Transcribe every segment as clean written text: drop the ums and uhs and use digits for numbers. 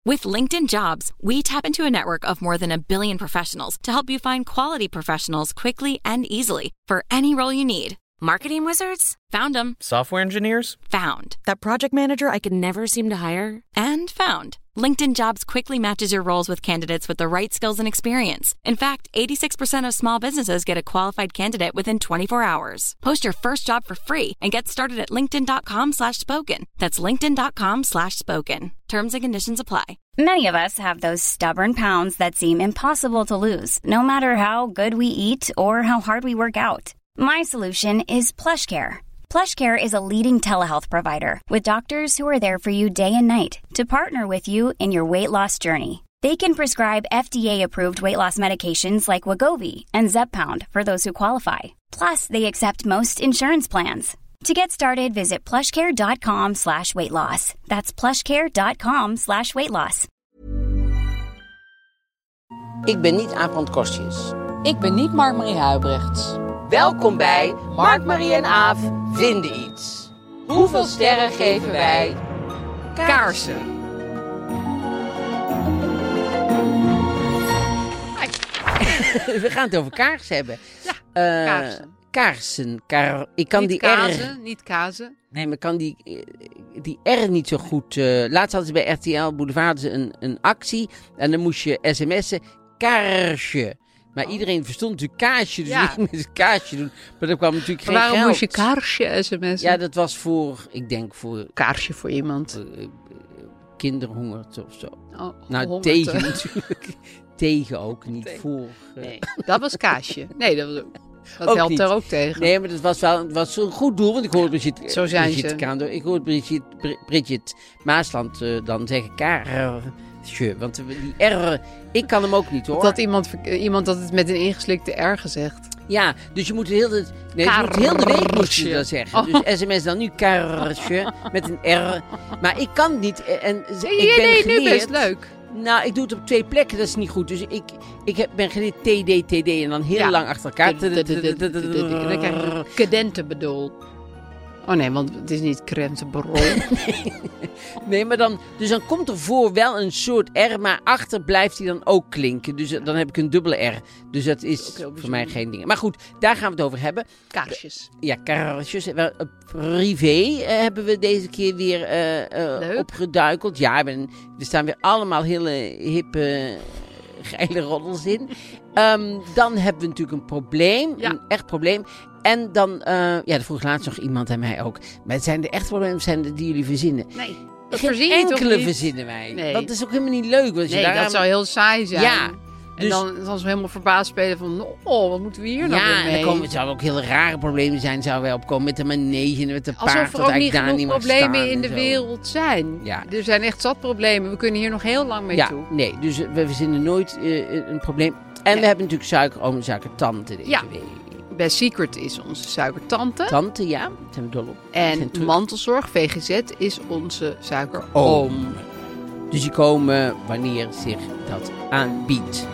With LinkedIn Jobs, we tap into a network of more than 1 billion professionals to help you find quality professionals quickly and easily for any role you need. Marketing wizards? Found them. Software engineers? Found. That project manager I could never seem to hire? And found. LinkedIn Jobs quickly matches your roles with candidates with the right skills and experience. In fact, 86% of small businesses get a qualified candidate within 24 hours. Post your first job for free and get started at linkedin.com/spoken. That's linkedin.com/spoken. Terms and conditions apply. Many of us have those stubborn pounds that seem impossible to lose, no matter how good we eat or how hard we work out. My solution is PlushCare. PlushCare is a leading telehealth provider with doctors who are there for you day and night to partner with you in your weight loss journey. They can prescribe FDA-approved weight loss medications like Wegovy and Zepbound for those who qualify. Plus, they accept most insurance plans. To get started, visit plushcare.com/weightloss. That's plushcare.com/weightloss. Ik ben niet Aaf van Kostjes. Ik ben niet Mark-Marie Huibrechts. Welkom bij Mark, Marie en Aaf vinden iets. Hoeveel sterren geven wij? Kaarsen. We gaan het over kaarsen hebben. Ja, kaarsen. Ik kan niet die kazen, niet kazen. Nee, maar ik kan die R niet zo goed. Laatst hadden ze bij RTL Boulevard een actie. En dan moest je sms'en kaarsje. Maar iedereen verstond natuurlijk kaarsje. Dus ik moest kaarsje doen. Maar dat kwam natuurlijk geen geld. Waarom moest je kaarsje sms'en? Ja, dat was voor, ik denk voor... Kaarsje voor iemand. Kinderhongerte of zo. Oh, nou, hongerte. tegen natuurlijk. Tegen ook, niet Tegen. voor. Nee, dat was kaasje. Nee, dat Ook helpt niet. er ook tegen. Nee, maar het was zo'n goed doel. Want ik hoorde Zo zijn Brigitte ze. Kaandorp. Ik hoorde Brigitte Maasland dan zeggen kaarsje. Want die R, ik kan hem ook niet hoor. Dat iemand dat het met een ingeslikte R gezegd. Ja, dus je moet heel de week moest je dat zeggen. Oh. Dus sms dan nu kaarsje met een R. Maar ik kan het niet. En ik ben Nee, geleerd. nu best leuk. Nou, ik doe het op 2 plekken, dat is niet goed. Dus ik ben geleerd TD en dan heel lang achter elkaar. Dan krijg je cadente bedoel. Oh nee, want het is niet krentenbarol. Nee, maar dan komt er voor wel een soort R, maar achter blijft hij dan ook klinken. Dus dan heb ik een dubbele R. Dus dat is voor mij geen ding. Maar goed, daar gaan we het over hebben. Kaarsjes. Ja, kaarsjes. Privé hebben we deze keer weer opgeduikeld. Ja, we staan weer allemaal hele hippe, geile roddels in. Dan hebben we natuurlijk een probleem. Ja. Een echt probleem. En dan, dat vroeg laatst nog iemand aan mij ook. Maar zijn de echte problemen die jullie verzinnen? Nee, dat Geen verzin je toch enkele niet? verzinnen wij. Nee. Want dat is ook helemaal niet leuk. Want je Nee, dat zou heel saai zijn. Ja. En Dus- dan zo helemaal verbaasd spelen van... Oh, wat moeten we hier nou weer Ja, mee? en dan zouden ook hele rare problemen zijn. Zouden wij opkomen met de manege en met de paard. Alsof er wat ook niet eigenlijk daar genoeg mag problemen staan in en de zo. wereld zijn. Ja. Er zijn echt zat problemen. We kunnen hier nog heel lang mee toe. Nee, dus we verzinnen nooit een probleem. En we hebben natuurlijk suikeroom en suikertante deze week. Bij Secret is onze suikertante. Tante, ja. Daar zijn we dol op. Zijn En terug. mantelzorg, VGZ, is onze suikeroom. Oom. Dus die komen wanneer zich dat aanbiedt.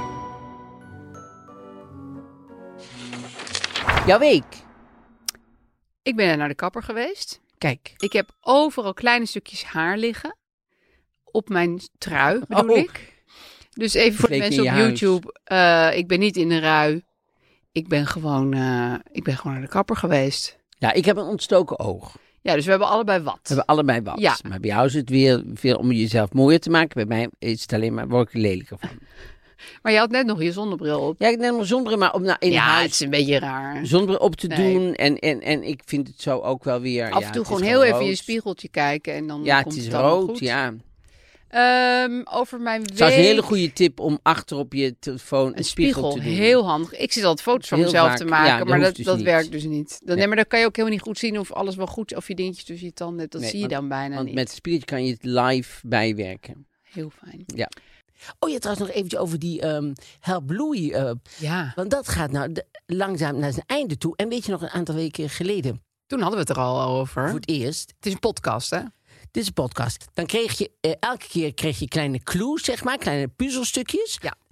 Jouw week. Ik ben naar de kapper geweest. Kijk. Ik heb overal kleine stukjes haar liggen. Op mijn trui, bedoel ik. Dus even voor de Leek mensen in op je huis. YouTube. Ik ben niet in een rui. Ik ben gewoon naar de kapper geweest. Ja, ik heb een ontstoken oog. Ja, dus we hebben allebei wat. We hebben allebei wat. Ja. Maar bij jou is het weer veel om jezelf mooier te maken. Bij mij is het alleen maar, word ik er lelijker van. Maar je had net nog je zonnebril op. Ja, ik neem maar zonnebril maar om in Ja, huis het is een beetje raar. zonnebril op te Nee. doen. En ik vind het zo ook wel weer... Af en toe het gewoon is heel even in rood. je spiegeltje kijken en dan Ja, komt het is allemaal rood, goed. ja. Over mijn week... Dat is een hele goede tip om achter op je telefoon een spiegel te doen. Heel handig. Ik zit altijd foto's van Heel mezelf vaak. te maken, Ja, dat maar hoeft dat, dus dat niet. werkt dus niet. Nee. Maar dan kan je ook helemaal niet goed zien of alles wel goed, of je dingetjes tussen je tanden hebt. Dat Nee, zie je want- dan bijna Want niet. met het spiegeltje kan je het live bijwerken. Heel fijn. Ja. Oh ja, trouwens nog eventjes over die Help Louis. Ja, Want dat gaat nou langzaam naar zijn einde toe. En weet je nog, een aantal weken geleden, toen hadden we het er al over. voor het eerst... Het is een podcast, hè? Dit is een podcast. Dan kreeg je elke keer kleine clues, zeg maar, kleine puzzelstukjes. Ja.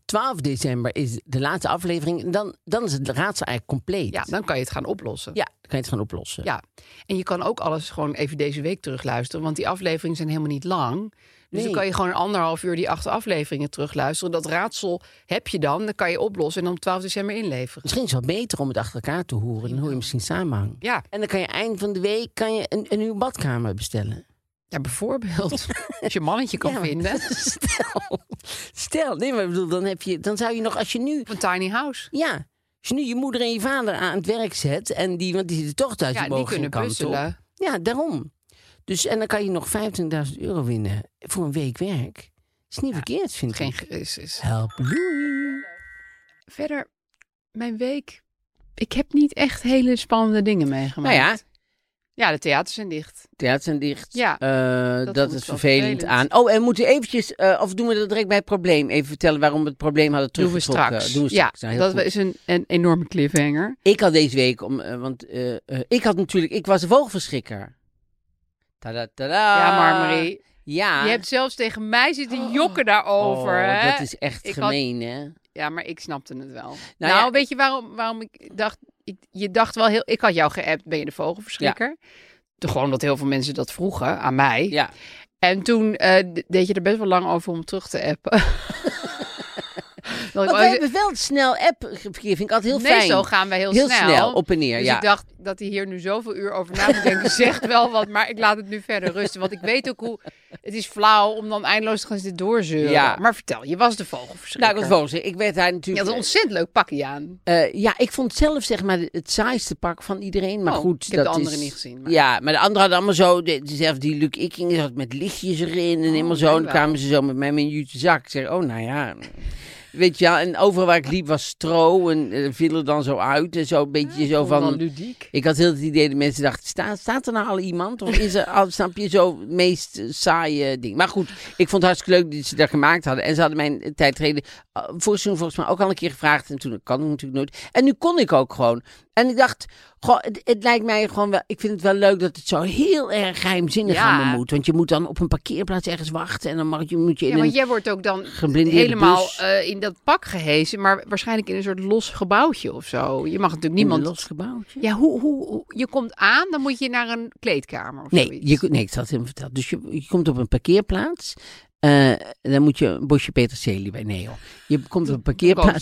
12 december is de laatste aflevering. En dan is het raadsel eigenlijk compleet. Ja, dan kan je het gaan oplossen. Ja, dan kan je het gaan oplossen. Ja, en je kan ook alles gewoon even deze week terugluisteren. Want die afleveringen zijn helemaal niet lang. Dus dan kan je gewoon 1,5 uur die 8 afleveringen terugluisteren. Dat raadsel heb je dan kan je oplossen en dan op 12 december inleveren. Misschien is het wel beter om het achter elkaar te horen. Dan hoor je misschien samenhang. Ja. En dan kan je eind van de week een nieuwe badkamer bestellen. Ja, bijvoorbeeld. Als je een mannetje kan vinden. Stel. Nee, maar ik bedoel, dan zou je nog, als je nu... Een tiny house. Ja. Als je nu je moeder en je vader aan het werk zet... want die zitten toch thuis, die mogen geen kant op. Ja, daarom. Dus, en dan kan je nog €25.000 winnen voor een week werk. Is niet verkeerd, vind ik. Geen Help Louie. Verder, mijn week... Ik heb niet echt hele spannende dingen meegemaakt. Nou ja. Ja, de theaters zijn dicht. Ja, dat is vervelend aan. Vervelend. Oh, en moeten we eventjes, of doen we dat direct bij het probleem? Even vertellen waarom we het probleem hadden teruggetrokken. Doen we straks. Ja, dat is een enorme cliffhanger. Ik had deze week, ik was een vogelverschrikker. Tada. Ja, Marmarie. Ja. Je hebt zelfs tegen mij zitten jokken daarover. Hè? Dat is echt gemeen, hè? Ja, maar ik snapte het wel. Nou, weet je waarom ik dacht... Je dacht wel heel... Ik had jou geappt, ben je de vogelverschrikker? Ja. Gewoon dat heel veel mensen dat vroegen aan mij. Ja. En toen deed je er best wel lang over om terug te appen. Want wij hebben wel snel app-verkeer, vind ik altijd heel fijn. Nee, zo gaan wij heel snel op en neer, dus ik dacht dat hij hier nu zoveel uur over na moet denken. Zegt wel wat, maar ik laat het nu verder rusten. Want ik weet ook hoe... Het is flauw om dan eindeloos te gaan zitten doorzeuren. Ja. Maar vertel, je was de vogelverschrikker. Nou, ik was vogelverschrikker. Ik werd daar natuurlijk... Je had een ontzettend leuk pakje aan. Ik vond zelf zeg maar het saaiste pak van iedereen. Maar goed, ik heb de anderen niet gezien. Maar... Ja, maar de anderen hadden allemaal zo... Zelfs die Luc Ikking zat met lichtjes erin en helemaal zo. En dan kwamen ze zo met mij in een jute zak. Ik zeg, nou ja... Weet je ja, en overal waar ik liep was stro en viel er dan zo uit en zo een beetje zo van... ludiek. Ik had heel het idee dat mensen dachten, staat er nou al iemand? Of is er al, snap je, zo het meest saaie ding. Maar goed, ik vond het hartstikke leuk dat ze dat gemaakt hadden. En ze hadden mij een tijd geleden, volgens mij ook al een keer gevraagd. En toen kan ik natuurlijk nooit. En nu kon ik ook gewoon. En ik dacht, goh, het lijkt mij gewoon wel... Ik vind het wel leuk dat het zo heel erg geheimzinnig allemaal moet. Want je moet dan op een parkeerplaats ergens wachten. En dan moet je in want jij wordt ook dan helemaal in dat pak gehesen. Maar waarschijnlijk in een soort los gebouwtje of zo. Je mag natuurlijk niemand... In een los gebouwtje? Ja, hoe je komt aan, dan moet je naar een kleedkamer of zoiets. Nee, ik zal het hem vertellen. Dus je komt op een parkeerplaats... dan moet je een bosje peterselie bij. Nee, joh. Je komt op een parkeerplaats.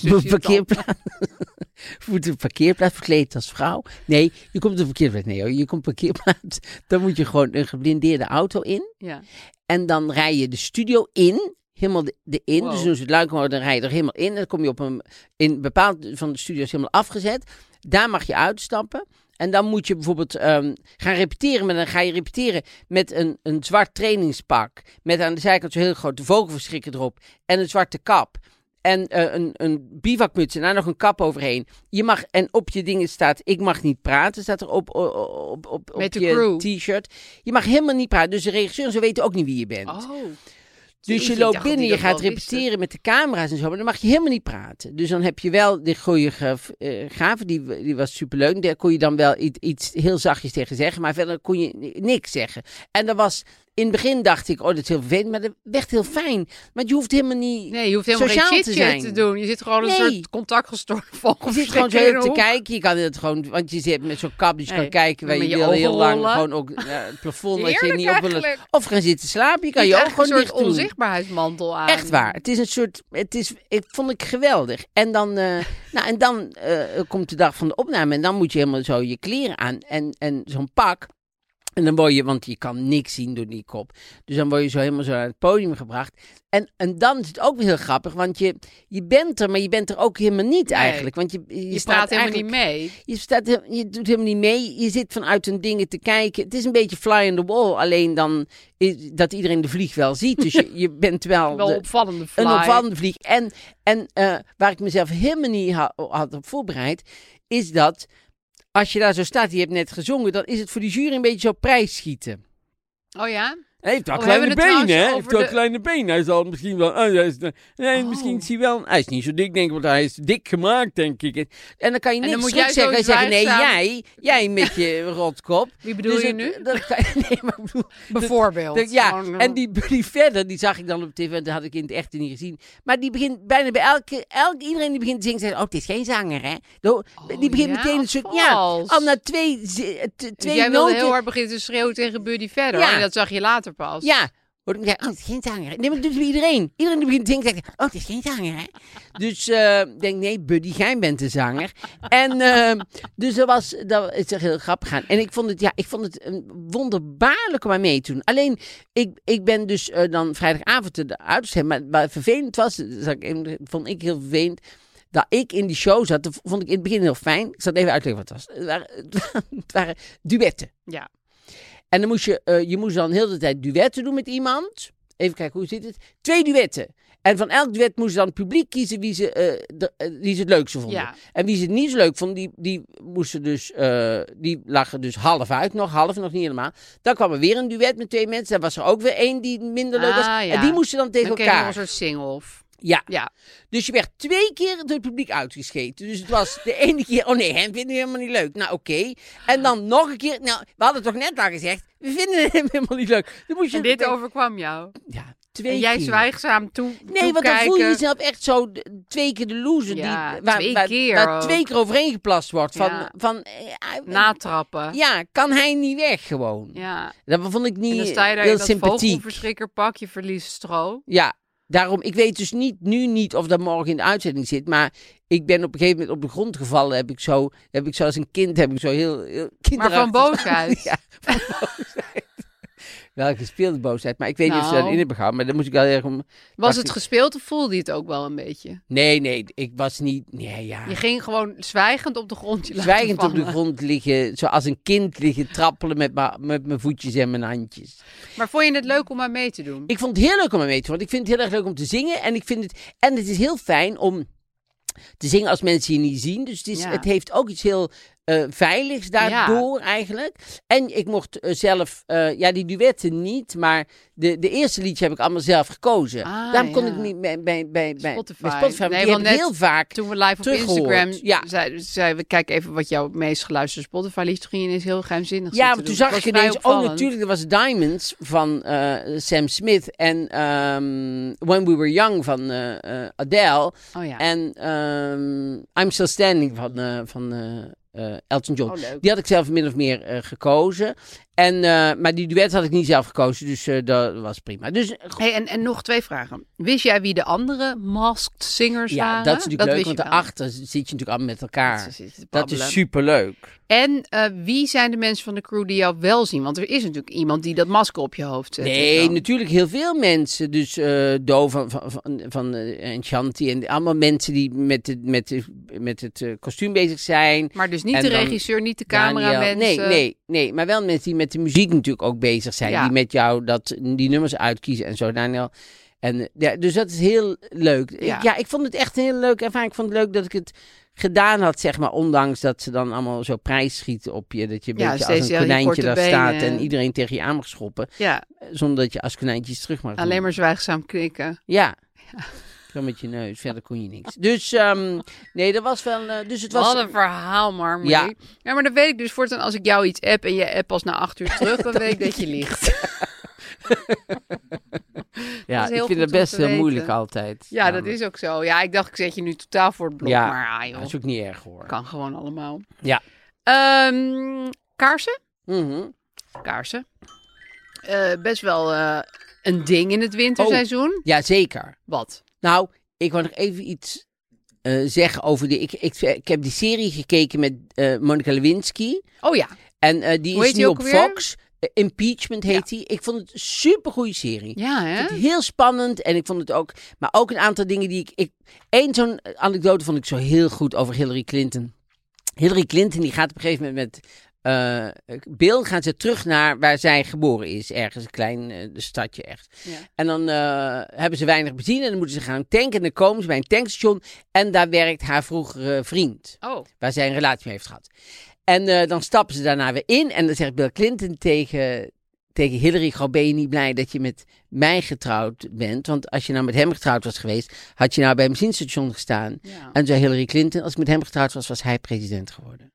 Moet een parkeerplaats verkleed als vrouw. Nee, je komt op een parkeerplaats. Nee, joh. Je komt op een parkeerplaats. Dan moet je gewoon een geblindeerde auto in. Ja. En dan rij je de studio in. Helemaal erin. Wow. Dus doen ze het luik, dan rij je er helemaal in. En dan kom je op in bepaald van de studio's helemaal afgezet. Daar mag je uitstappen. En dan moet je bijvoorbeeld gaan repeteren. Maar dan ga je repeteren met een zwart trainingspak. Met aan de zijkant zo'n heel grote vogelverschrikker erop. En een zwarte kap. En een bivakmuts en daar nog een kap overheen. Je mag, en op je dingen staat, ik mag niet praten. Staat er op je t-shirt. Je mag helemaal niet praten. Dus de regisseur, ze weten ook niet wie je bent. Oh. Dus je loopt binnen, je gaat repeteren met de camera's en zo, maar dan mag je helemaal niet praten. Dus dan heb je wel de choreograaf, die was superleuk. Daar kon je dan wel iets heel zachtjes tegen zeggen, maar verder kon je niks zeggen. En dat was, in het begin dacht ik, dat is heel vervelend, maar dat werd heel fijn. Want je hoeft helemaal niet je hoeft helemaal geen chit-chat te doen. Je zit gewoon een soort contactgestoord vogel. Je zit gewoon zo te kijken. Je kan het gewoon, want je zit met zo'n kap, dus je kan kijken waar je wil heel lang. Gewoon ook het plafond als je niet op wil. Of gaan zitten slapen. Je kan je ook gewoon dicht doen. Een soort onzichtbaarheidsmantel aan. Echt waar. Het is een soort, vond ik geweldig. En dan, komt de dag van de opname en dan moet je helemaal zo je kleren aan en zo'n pak. En dan word je, want je kan niks zien door die kop. Dus dan word je zo helemaal zo naar het podium gebracht. En dan is het ook weer heel grappig, want je bent er, maar je bent er ook helemaal niet eigenlijk. Want je staat helemaal niet mee. Je doet helemaal niet mee. Je zit vanuit hun dingen te kijken. Het is een beetje fly on the wall, alleen dan dat iedereen de vlieg wel ziet. Dus je bent wel een opvallende fly. Een opvallende vlieg. En waar ik mezelf helemaal niet had op voorbereid, is dat als je daar zo staat, je hebt net gezongen, dan is het voor die jury een beetje zo prijsschieten. Oh ja? Hij heeft wel kleine benen, hè? Hij heeft wel de... kleine benen. Hij zal misschien wel... misschien is hij wel... Hij is niet zo dik, denk ik, want hij is dik gemaakt, denk ik. En dan kan je niks terug zeggen. Hij zegt, nee, jij met je rotkop. Wie bedoel je nu? Nee, maar ik bedoel... Bijvoorbeeld. En die Buddy verder, die zag ik dan op tv, en dat had ik in het echt niet gezien. Maar die begint bijna bij iedereen die begint te zingen, zegt, oh, het is geen zanger, hè? Die begint meteen een soort... Ja, al na twee dus jij wilde noten, heel hard beginnen te schreeuwen tegen Buddy verder. Ja. En dat zag je later pas. Ja. Hoor ik zeggen, het is geen zanger. Nee, maar dat doet bij iedereen. Iedereen die begint te zingen, zegt, oh, het is geen zanger, hè? Dus denk, nee, Buddy, jij bent de zanger. En dus dat is echt heel grappig gaan. En ik vond het een wonderbaarlijk om aan mee te doen. Alleen, ik ben dus dan vrijdagavond de auto's hebben. Maar wat vervelend was, vond ik heel vervelend, dat ik in die show zat. Dat vond ik in het begin heel fijn. Ik zal het even uitleggen wat het was. Het waren duetten. Ja. En dan moest je moest dan heel de tijd duetten doen met iemand. Even kijken, hoe zit het? 2 duetten. En van elk duet moest dan het publiek kiezen wie ze het leukste vonden. Ja. En wie ze het niet zo leuk vonden, die moesten dus, die lagen dus half nog niet helemaal. Dan kwam er weer een duet met 2 mensen. Dan was er ook weer 1 die minder leuk was. Ja. En die moesten dan tegen elkaar. Dan kreeg je een soort sing-off. Ja. Dus je werd 2 keer door het publiek uitgescheten. Dus het was de ene keer, oh nee, hem vinden we helemaal niet leuk. Nou, oké. En dan nog een keer, nou, we hadden toch net al gezegd, we vinden hem helemaal niet leuk. Dan moest je en dit overkwam jou? Ja, 2 en jij keer. Zwijgzaam Nee, want dan voel je jezelf echt zo 2 keer de loser. Ja, waar 2 keer overheen geplast wordt. Natrappen. Ja, kan hij niet weg gewoon. Ja. Dat vond ik niet heel sympathiek. En dan sta je daar in dat vogelverschrikkerpak, je verliest stro. Ja. Daarom, ik weet dus niet of dat morgen in de uitzending zit, maar ik ben op een gegeven moment op de grond gevallen. Heb ik zo als een kind, heel kinderachtig. Maar van boosheid? Ja, van boosheid. Wel gespeelde boosheid, maar ik weet niet of ze dat in hebben gehouden. Maar dan moest ik wel erg om... Was het gespeeld of voelde je het ook wel een beetje? Nee, ik was niet... Nee, ja. Je ging gewoon zwijgend op de grond zwijgend op de grond liggen, zoals een kind liggen trappelen met mijn voetjes en mijn handjes. Maar vond je het leuk om aan mee te doen? Ik vond het heel leuk om aan mee te doen, want ik vind het heel erg leuk om te zingen. En het is heel fijn om te zingen als mensen je niet zien. Dus het heeft ook iets heel veiligs daardoor eigenlijk. En ik mocht zelf, die duetten niet, maar de eerste liedje heb ik allemaal zelf gekozen. Daarom kon ik niet bij Spotify. Nee, die heb ik heel vaak toen we live op Instagram zeiden we, kijk even wat jouw meest geluisterde Spotify liedje, toen ging je ineens heel geheimzinnig zitten. Ja, maar toen zag ik ineens, natuurlijk, er was Diamonds van Sam Smith en When We Were Young van Adele. En I'm Still Standing van Elton John. Die had ik zelf min of meer gekozen. Maar die duet had ik niet zelf gekozen, dus dat was prima. Dus, en nog 2 vragen. Wist jij wie de andere masked singers waren? Ja, dat is natuurlijk leuk, want daarachter zit je natuurlijk allemaal met elkaar. Dat is superleuk. En wie zijn de mensen van de crew die jou wel zien? Want er is natuurlijk iemand die dat masker op je hoofd zet. Nee, natuurlijk heel veel mensen. Dus Do van Enchanti en allemaal mensen die met het kostuum bezig zijn. Maar dus niet de regisseur, niet de cameramensen. Nee, maar wel mensen die met de muziek natuurlijk ook bezig zijn. Ja. Die met jou die nummers uitkiezen en zo, Daniel. En dus dat is heel leuk. Ik vond het echt een heel leuk ervaring. Ik vond het leuk dat ik het gedaan had, zeg maar, ondanks dat ze dan allemaal zo prijs schieten op je. Dat je een beetje als een konijntje daar staat en iedereen tegen je aan mag schoppen. Ja. Zonder dat je als konijntjes terug mag doen. Alleen maar zwijgzaam knikken. Ja. Zo met je neus, verder kon je niks. Dus nee, dat was wel... Wat een verhaal, Marmorie. Ja, maar dan weet ik dus voortaan als ik jou iets app en je app pas na 8 uur terug, dan weet ik dat je liegt. Ja, ik vind het best heel moeilijk altijd. Ja, dat is ook zo. Ja, ik dacht, ik zet je nu totaal voor het blok. Ja, maar joh, dat is ook niet erg hoor. Kan gewoon allemaal. Ja. Kaarsen? Mm-hmm. Kaarsen. Best wel een ding in het winterseizoen. Ja, zeker. Wat? Nou, ik wil nog even iets zeggen over ik heb die serie gekeken met Monica Lewinsky. Oh ja. En die is nu op Fox. Impeachment heet die. Ik vond het een supergoeie serie. Ja, hè? Ik vond het heel spannend en ik vond het ook... Maar ook een aantal dingen die Eén zo'n anekdote vond ik zo heel goed over Hillary Clinton. Hillary Clinton die gaat op een gegeven moment met Bill gaan ze terug naar waar zij geboren is. Ergens een klein stadje echt. Ja. En dan hebben ze weinig benzine en dan moeten ze gaan tanken. En dan komen ze bij een tankstation en daar werkt haar vroegere vriend. Oh. Waar zij een relatie mee heeft gehad. En dan stappen ze daarna weer in en dan zegt Bill Clinton tegen Hillary, gewoon ben je niet blij dat je met mij getrouwd bent? Want als je nou met hem getrouwd was geweest, had je nou bij een benzinestation gestaan. Ja. En zei Hillary Clinton, als ik met hem getrouwd was, was hij president geworden.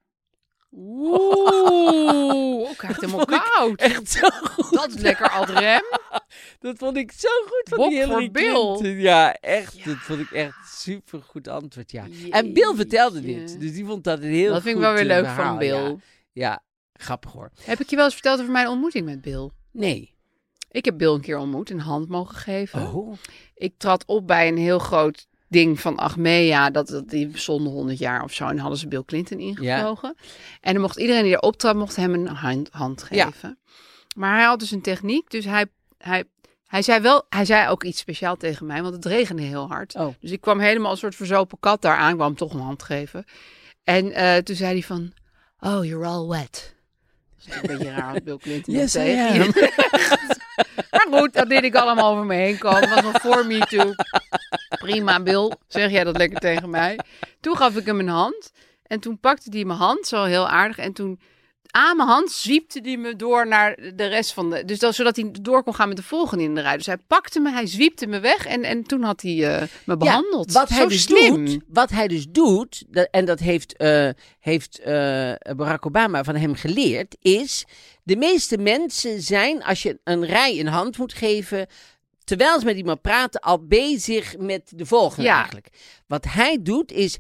Oeh, ik krijg het helemaal koud. Echt zo goed. Dat is lekker ad rem. Dat vond ik zo goed van Bob die Hillary voor Bill. Clinton. Ja, echt. Ja. Dat vond ik echt super goed antwoord, ja. Jeetje. En Bill vertelde dit, dus die vond dat een heel goed Dat vind ik wel weer leuk verhaal, van Bill. Ja, grappig hoor. Heb ik je wel eens verteld over mijn ontmoeting met Bill? Nee. Ik heb Bill een keer ontmoet, een hand mogen geven. Oh. Ik trad op bij een heel groot ding van Achmea, die bestond 100 jaar of zo. En hadden ze Bill Clinton ingevlogen. Ja. En dan mocht iedereen die erop trad, mocht hem een hand geven. Ja. Maar hij had dus een techniek, dus hij zei ook iets speciaal tegen mij, want het regende heel hard. Oh. Dus ik kwam helemaal een soort verzopen kat daar aan, ik wou hem toch een hand geven. En toen zei hij van, oh, you're all wet. Dat is een beetje raar als Bill Clinton dat tegen je. Maar goed, dat deed ik allemaal over me heen komen. Dat was nog voor me too. Prima, Bill. Zeg jij dat lekker tegen mij. Toen gaf ik hem een hand. En toen pakte hij mijn hand, zo heel aardig. En toen aan mijn hand zwiepte hij me door naar de rest van de... Dus zodat hij door kon gaan met de volgende in de rij. Dus hij pakte me, hij zwiepte me weg. En toen had hij me behandeld. Wat hij dus doet, en dat heeft Barack Obama van hem geleerd, is... De meeste mensen zijn, als je een rij een hand moet geven, terwijl ze met iemand praten, al bezig met de volgende eigenlijk. Wat hij doet is,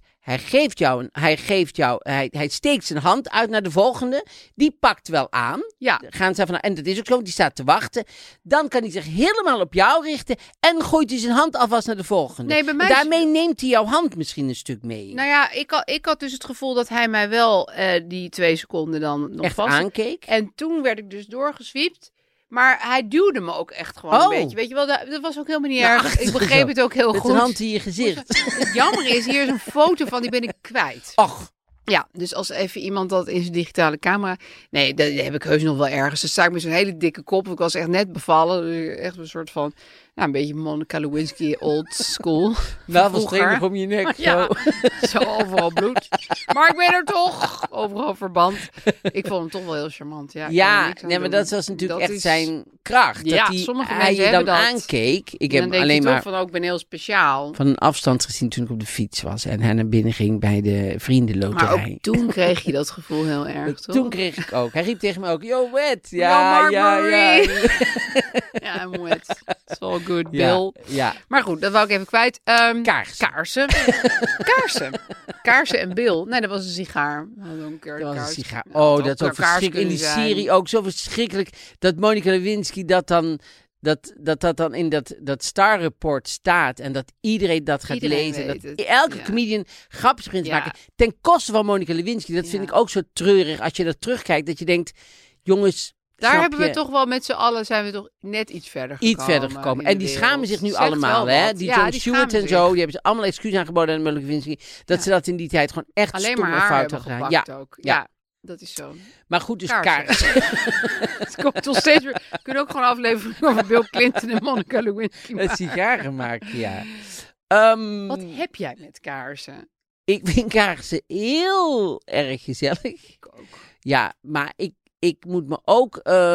hij steekt zijn hand uit naar de volgende. Die pakt wel aan. Ja. Gaan ze van, en dat is ook zo, die staat te wachten. Dan kan hij zich helemaal op jou richten en gooit hij zijn hand alvast naar de volgende. Nee, bij mij daarmee neemt hij jouw hand misschien een stuk mee. Nou ja, ik had dus het gevoel dat hij mij wel die 2 seconden dan nog echt aankeek. En toen werd ik dus doorgeswiept. Maar hij duwde me ook echt gewoon een beetje. Weet je wel, dat was ook helemaal niet erg. Ik begreep het ook heel goed. Met een hand in je gezicht. Het jammer is, hier is een foto van, die ben ik kwijt. Och. Ja, dus als even iemand dat in zijn digitale camera... Nee, dat heb ik heus nog wel ergens. Dan sta ik met zo'n hele dikke kop. Ik was echt net bevallen. Dus echt een soort van... Nou, een beetje Monica Lewinsky old school. Navelstreng om je nek. Ja, zo overal bloed. Maar ik ben er toch. Overal verband. Ik vond hem toch wel heel charmant. Ja, nee, maar dat was natuurlijk echt zijn kracht. Ja, dat sommige mensen je dan dat. Aankeek. Ik heb dan alleen maar van, ook ben heel speciaal. Van een afstand gezien toen ik op de fiets was. En hij naar binnen ging bij de vriendenloterij. Maar ook toen kreeg je dat gevoel heel erg, toch? Toen kreeg ik ook. Hij riep tegen me ook, yo, wet. Ja, I'm wet. It's all good, Bill. Ja. Maar goed, dat wou ik even kwijt. Kaarsen. Kaarsen en Bill. Nee, dat was een sigaar. Dat was een sigaar. Oh, dat is ook verschrikkelijk. In die serie ook zo verschrikkelijk. Dat Monica Lewinsky dat dan in dat Star Report staat en dat iedereen dat gaat lezen. Dat elke comedian grapjes begint te maken. Ten koste van Monica Lewinsky. Dat vind ik ook zo treurig als je dat terugkijkt. Dat je denkt, jongens... Daar hebben we toch wel met z'n allen zijn we toch net iets verder gekomen. En die schamen zich nu allemaal, hè? Die Jon Stewart en zo, die hebben ze allemaal excuus aangeboden aan Monica Lewinsky. Dat ze dat in die tijd gewoon echt alleen stom en fout hebben gedaan. Ook. Ja, dat is zo. Maar goed, dus kaarsen. Het komt nog steeds weer. We kunnen ook gewoon afleveren over Bill Clinton en Monica Lewinsky maken. Het sigaren maken, ja. Wat heb jij met kaarsen? Ik vind kaarsen heel erg gezellig. Ik ook. Ja, maar ik moet me ook...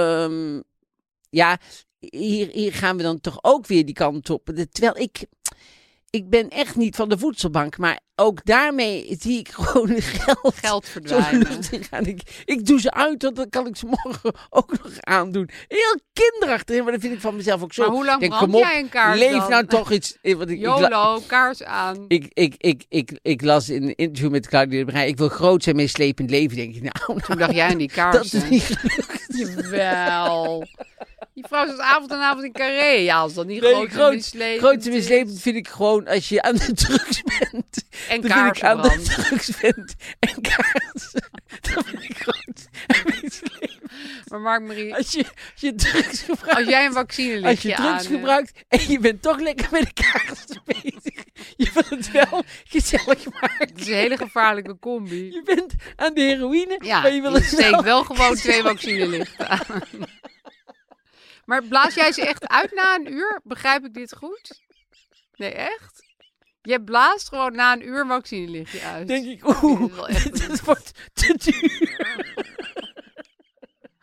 hier gaan we dan toch ook weer die kant op. Terwijl ik ben echt niet van de voedselbank, maar ook daarmee zie ik gewoon geld verdwijnen. Ik doe ze uit, want dan kan ik ze morgen ook nog aandoen. Heel kinderachtig, maar dat vind ik van mezelf ook zo. Maar hoe lang brand jij een kaars leef dan? Nou toch iets... YOLO, kaars aan. Ik las in een interview met Claudia de Brij, ik wil groot zijn, meeslepend leven, denk ik. Nou, toen dacht jij aan die kaarsen. Dat is niet gelukt. Jawel. Die vrouw zat avond en avond in Carré. Ja, als dat niet groot en mislepend vind ik gewoon als je aan de drugs bent. En kaarsen aan de drugs bent. En kaarsen. Dat vind ik groot en mislepend. Maar Mark-Marie... Als je drugs gebruikt... Als jij een vaccine ligt je aan... Als je drugs gebruikt en je bent toch lekker met de kaarsen bezig. Je wil het wel gezellig maken. Het is een hele gevaarlijke combi. Je bent aan de heroïne, ja, maar je wil het steekt wel gewoon 2 vaccinelichten aan. Maar blaas jij ze echt uit na een uur? Begrijp ik dit goed? Nee, echt? Je blaast gewoon na een uur vaccinelichtje uit. Denk ik, dit wordt te duur.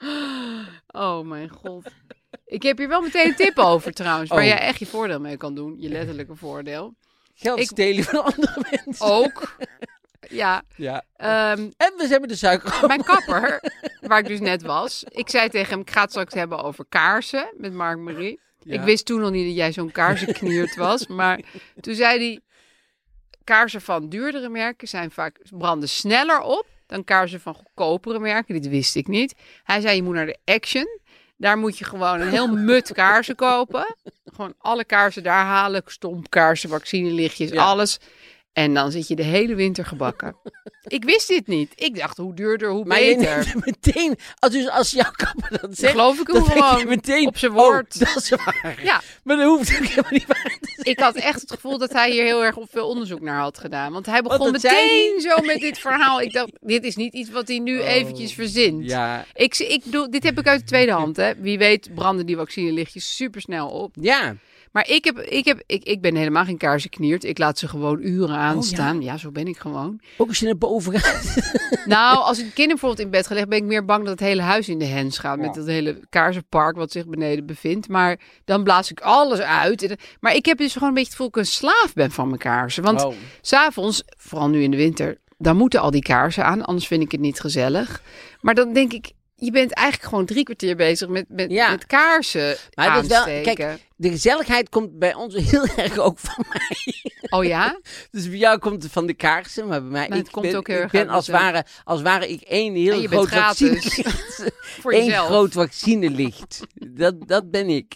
Oh mijn god. Ik heb hier wel meteen een tip over trouwens. Waar jij echt je voordeel mee kan doen. Je letterlijke voordeel. Geld stelen van andere mensen. Ook. Ja. En we hebben de suiker. Mijn kapper, waar ik dus net was. Ik zei tegen hem, ik ga het straks hebben over kaarsen met Mark-Marie. Ja. Ik wist toen nog niet dat jij zo'n kaarsenkniert was. Maar toen zei hij, kaarsen van duurdere merken branden sneller op dan kaarsen van goedkopere merken. Dit wist ik niet. Hij zei, je moet naar de Action. Daar moet je gewoon een heel mut kaarsen kopen. Gewoon alle kaarsen daar halen. Stompkaarsen, vaccinelichtjes, alles. En dan zit je de hele winter gebakken. Ik wist dit niet. Ik dacht, hoe duurder, hoe beter. Maar je meteen, als jouw kapper dat zegt, geloof ik hem gewoon meteen op zijn woord. Dat is waar. Ja. Maar dat hoeft ook helemaal niet waar te zijn. Ik had echt het gevoel dat hij hier heel erg veel onderzoek naar had gedaan. Want hij begon meteen zo met dit verhaal. Ik dacht, dit is niet iets wat hij nu eventjes verzint. Ja. Dit heb ik uit de tweede hand. Hè. Wie weet branden die vaccinelichtjes supersnel op. Ja. Maar ik ben helemaal geen kaarsenkniert. Ik laat ze gewoon uren aanstaan. Ja, zo ben ik gewoon. Ook als je naar boven gaat. Nou, als ik de kinderen bijvoorbeeld in bed ga leggen, ben ik meer bang dat het hele huis in de hens gaat. Met dat hele kaarsenpark wat zich beneden bevindt. Maar dan blaas ik alles uit. Maar ik heb dus gewoon een beetje het gevoel dat ik een slaaf ben van mijn kaarsen. Want 's avonds, vooral nu in de winter, dan moeten al die kaarsen aan. Anders vind ik het niet gezellig. Maar dan denk ik, je bent eigenlijk gewoon 3 kwartier bezig met kaarsen aansteken. Kijk, de gezelligheid komt bij ons heel erg ook van mij. Oh ja? Dus bij jou komt het van de kaarsen, maar bij mij... Maar ik ben als ware ik één heel groot vaccinelicht. Voor jezelf. Eén groot vaccinelicht. Dat ben ik.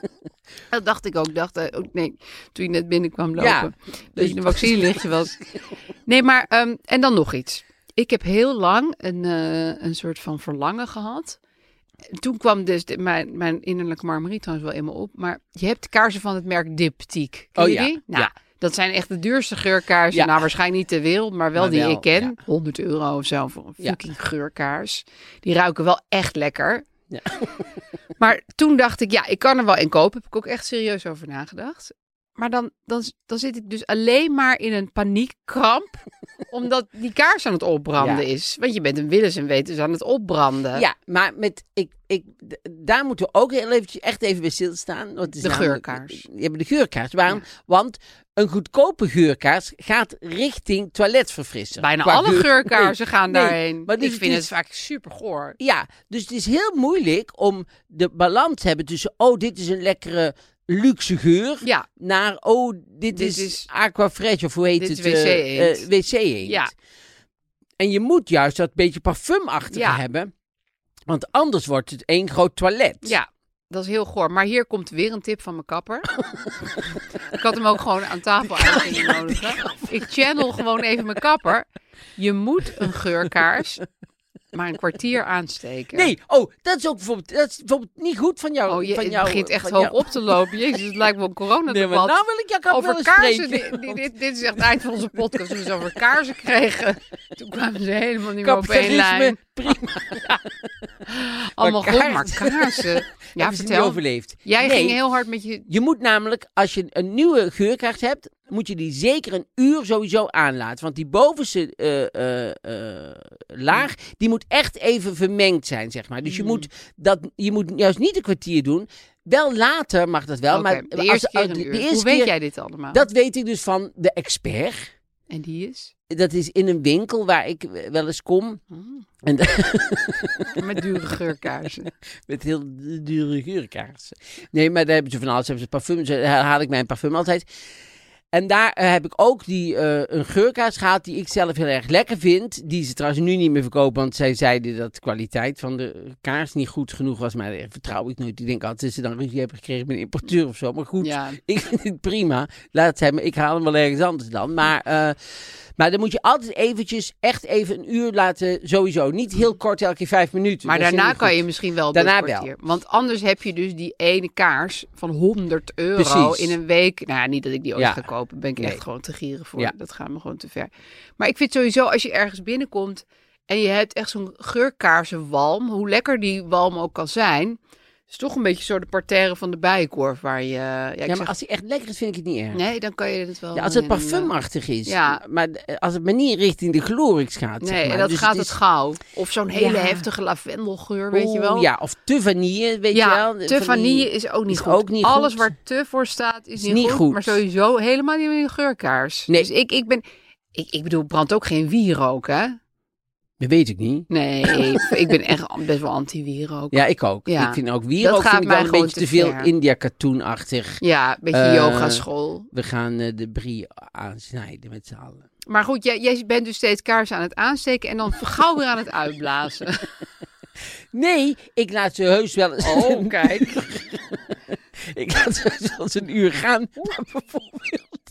Dat dacht ik ook. Nee, toen je net binnenkwam lopen. Dat je een vaccinelichtje was. Nee, maar... en dan nog iets. Ik heb heel lang een soort van verlangen gehad. Toen kwam dus mijn innerlijke Mark-Marie trouwens wel in me op. Maar je hebt kaarsen van het merk Diptyque. Ken je die? Nou, dat zijn echt de duurste geurkaarsen. Ja. Nou, waarschijnlijk niet ter wereld, maar wel die ik ken. Ja. €100 of zo voor een fucking geurkaars. Die ruiken wel echt lekker. Ja. Maar toen dacht ik, ik kan er wel een kopen. Heb ik ook echt serieus over nagedacht. Maar dan zit ik dus alleen maar in een paniekkramp. Omdat die kaars aan het opbranden is. Want je bent een willens en wetens aan het opbranden. Ja, maar daar moeten we ook heel eventjes echt even bij stilstaan. De geurkaars. Je hebt de geurkaars. Waarom? Ja. Want een goedkope geurkaars gaat richting toiletverfrisser. Bijna alle geurkaarsen gaan daarheen. Maar ik vind het vaak super goor. Ja, dus het is heel moeilijk om de balans te hebben tussen... dit is een lekkere... luxe geur naar, dit is Aquafresh of hoe heet dit het? Wc-eend. Ja. En je moet juist dat beetje parfumachtige hebben, want anders wordt het één groot toilet. Ja, dat is heel goor. Maar hier komt weer een tip van mijn kapper. Ik had hem ook gewoon aan tafel nodigen. Ik channel gewoon even mijn kapper. Je moet een geurkaars maar een kwartier aansteken. Nee, dat is ook bijvoorbeeld niet goed van jou. Je begint echt hoog op te lopen. Jezus, het lijkt wel een coronadebat. Nee, maar nou wil ik jou over kaarsen. Dit is echt het eind van onze podcast. Toen ze over kaarsen kregen, toen kwamen ze helemaal niet meer op één lijn. Prima. Ja. Allemaal goed, maar kaarsen. Ja, vertel. Overleefd. Jij ging heel hard met je... Je moet namelijk, als je een nieuwe geurkaars hebt, moet je die zeker een uur sowieso aanlaten. Want die bovenste laag, die moet echt even vermengd zijn, zeg maar. Dus je moet juist niet een kwartier doen. Wel later mag dat wel. Maar de eerste keer een uur. Hoe weet jij dit allemaal? Dat weet ik dus van de expert. En die is? Dat is in een winkel waar ik wel eens kom. En met dure geurkaarsen. Met heel dure geurkaarsen. Nee, maar daar hebben ze van alles. Hebben ze parfum. Daar haal ik mijn parfum altijd. En daar heb ik ook een geurkaars gehad die ik zelf heel erg lekker vind. Die ze trouwens nu niet meer verkopen, want zij zeiden dat de kwaliteit van de kaars niet goed genoeg was. Maar daar vertrouw ik nooit. Ik denk altijd dat ze dan ruzie hebben gekregen met een importeur of zo. Maar goed, ik vind het prima. Ik haal hem wel ergens anders dan. Maar dan moet je altijd eventjes, echt even een uur laten, sowieso. Niet heel kort, elke keer 5 minuten. Maar daarna kan je misschien wel daarna wel. Want anders heb je dus die ene kaars van €100 in een week. Nou ja, niet dat ik die ooit ga kopen. Ben ik echt gewoon te gierig voor. Ja. Dat gaat me gewoon te ver. Maar ik vind sowieso, als je ergens binnenkomt en je hebt echt zo'n geurkaarsenwalm, hoe lekker die walm ook kan zijn, is toch een beetje zo de parterre van de Bijenkorf waar je... maar als hij echt lekker is, vind ik het niet erg. Nee, dan kan je het wel... Ja, als het parfumachtig is. Ja. Maar als het maar niet richting de Glorix gaat. Nee, zeg maar. en dat dus gaat het gauw. Of zo'n hele heftige lavendelgeur, weet je wel. Ja, of te vanille, weet je wel. Te vanille is ook niet goed. Ook niet Alles goed. waar te voor staat is niet goed. Maar sowieso helemaal niet in een geurkaars. Nee. Dus ik bedoel, brand ook geen wierook, hè? Dat weet ik niet. Nee, ik ben echt best wel anti-wierook. Ja, ik ook. Ja. Ik vind ook wierook vind ik wel een beetje te veel India-cartoon-achtig. Ja, een beetje yogaschool. We gaan de brie aansnijden met z'n allen. Maar goed, jij bent dus steeds kaarsen aan het aansteken en dan gauw weer aan het uitblazen. Nee, ik laat ze heus wel eens... Oh, kijk. Ik laat ze heus wel eens een uur gaan. Maar bijvoorbeeld...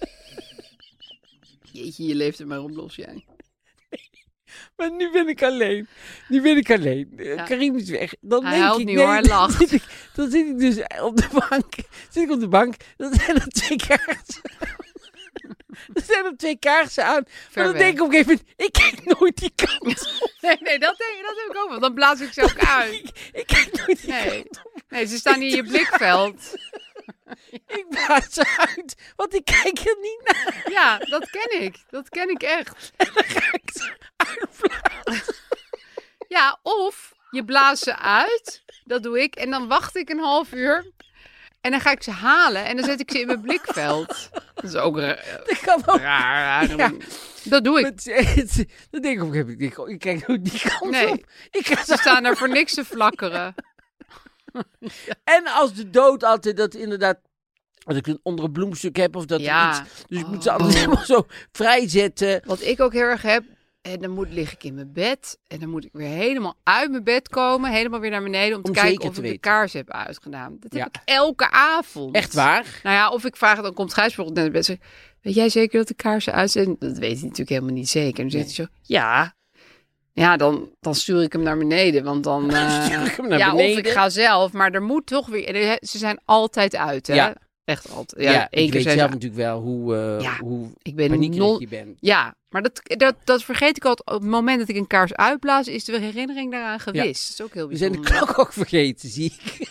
Jeetje, je leeft er maar op los, jij. Maar nu ben ik alleen. Ja. Karim is weg. Dan hij denk huilt ik, nu hoor, hij lacht. Dan zit ik dus op de bank. Dan zijn er 2 kaarsen. Er zijn er 2 kaarsen aan. Maar dan denk ik op een gegeven moment, ik kijk nooit die kant op. Nee, dat heb ik ook wel. Dan blaas ik ze ook uit. Ik kijk nooit die kant op. Nee, ze staan in je blikveld. Ik blaas ze uit, want ik kijk er niet naar. Ja, dat ken ik. Dat ken ik echt. En dan ga ik ze uitblazen. Ja, of je blaast ze uit. Dat doe ik. En dan wacht ik een half uur. En dan ga ik ze halen. En dan zet ik ze in mijn blikveld. Dat is ook Dat kan ook. raar. Ja. Dat doe ik. Dan denk ik op een gegeven moment, ik kijk nooit die kant Nee, op. ze staan er voor niks te flakkeren. En als de dood altijd dat inderdaad... Als ik een onder een bloemstuk heb of dat Ja. iets... Dus ik moet ze altijd helemaal zo vrijzetten. Wat ik ook heel erg heb... En dan lig ik in mijn bed. En dan moet ik weer helemaal uit mijn bed komen. Helemaal weer naar beneden. Om te kijken of ik de kaars heb uitgedaan. Dat heb ik elke avond. Echt waar? Nou ja, of ik vraag, dan komt Gijs bijvoorbeeld naar bed. Zegt, weet jij zeker dat de kaarsen uit zijn? Dat weet hij natuurlijk helemaal niet zeker. En dan zegt hij zo, ja. Ja, dan stuur ik hem naar beneden. Want dan... stuur ik hem naar beneden? Of ik ga zelf. Maar er moet toch weer... Ze zijn altijd uit, hè? Ja. Echt altijd. Ja, één ik keer weet zelf natuurlijk wel hoe ik ben paniekerig je bent. Ja, maar dat vergeet ik altijd. Op het moment dat ik een kaars uitblaas, is de herinnering daaraan gewist. Dat is ook heel We zijn bijzonder. de klok ook vergeten, zie ik.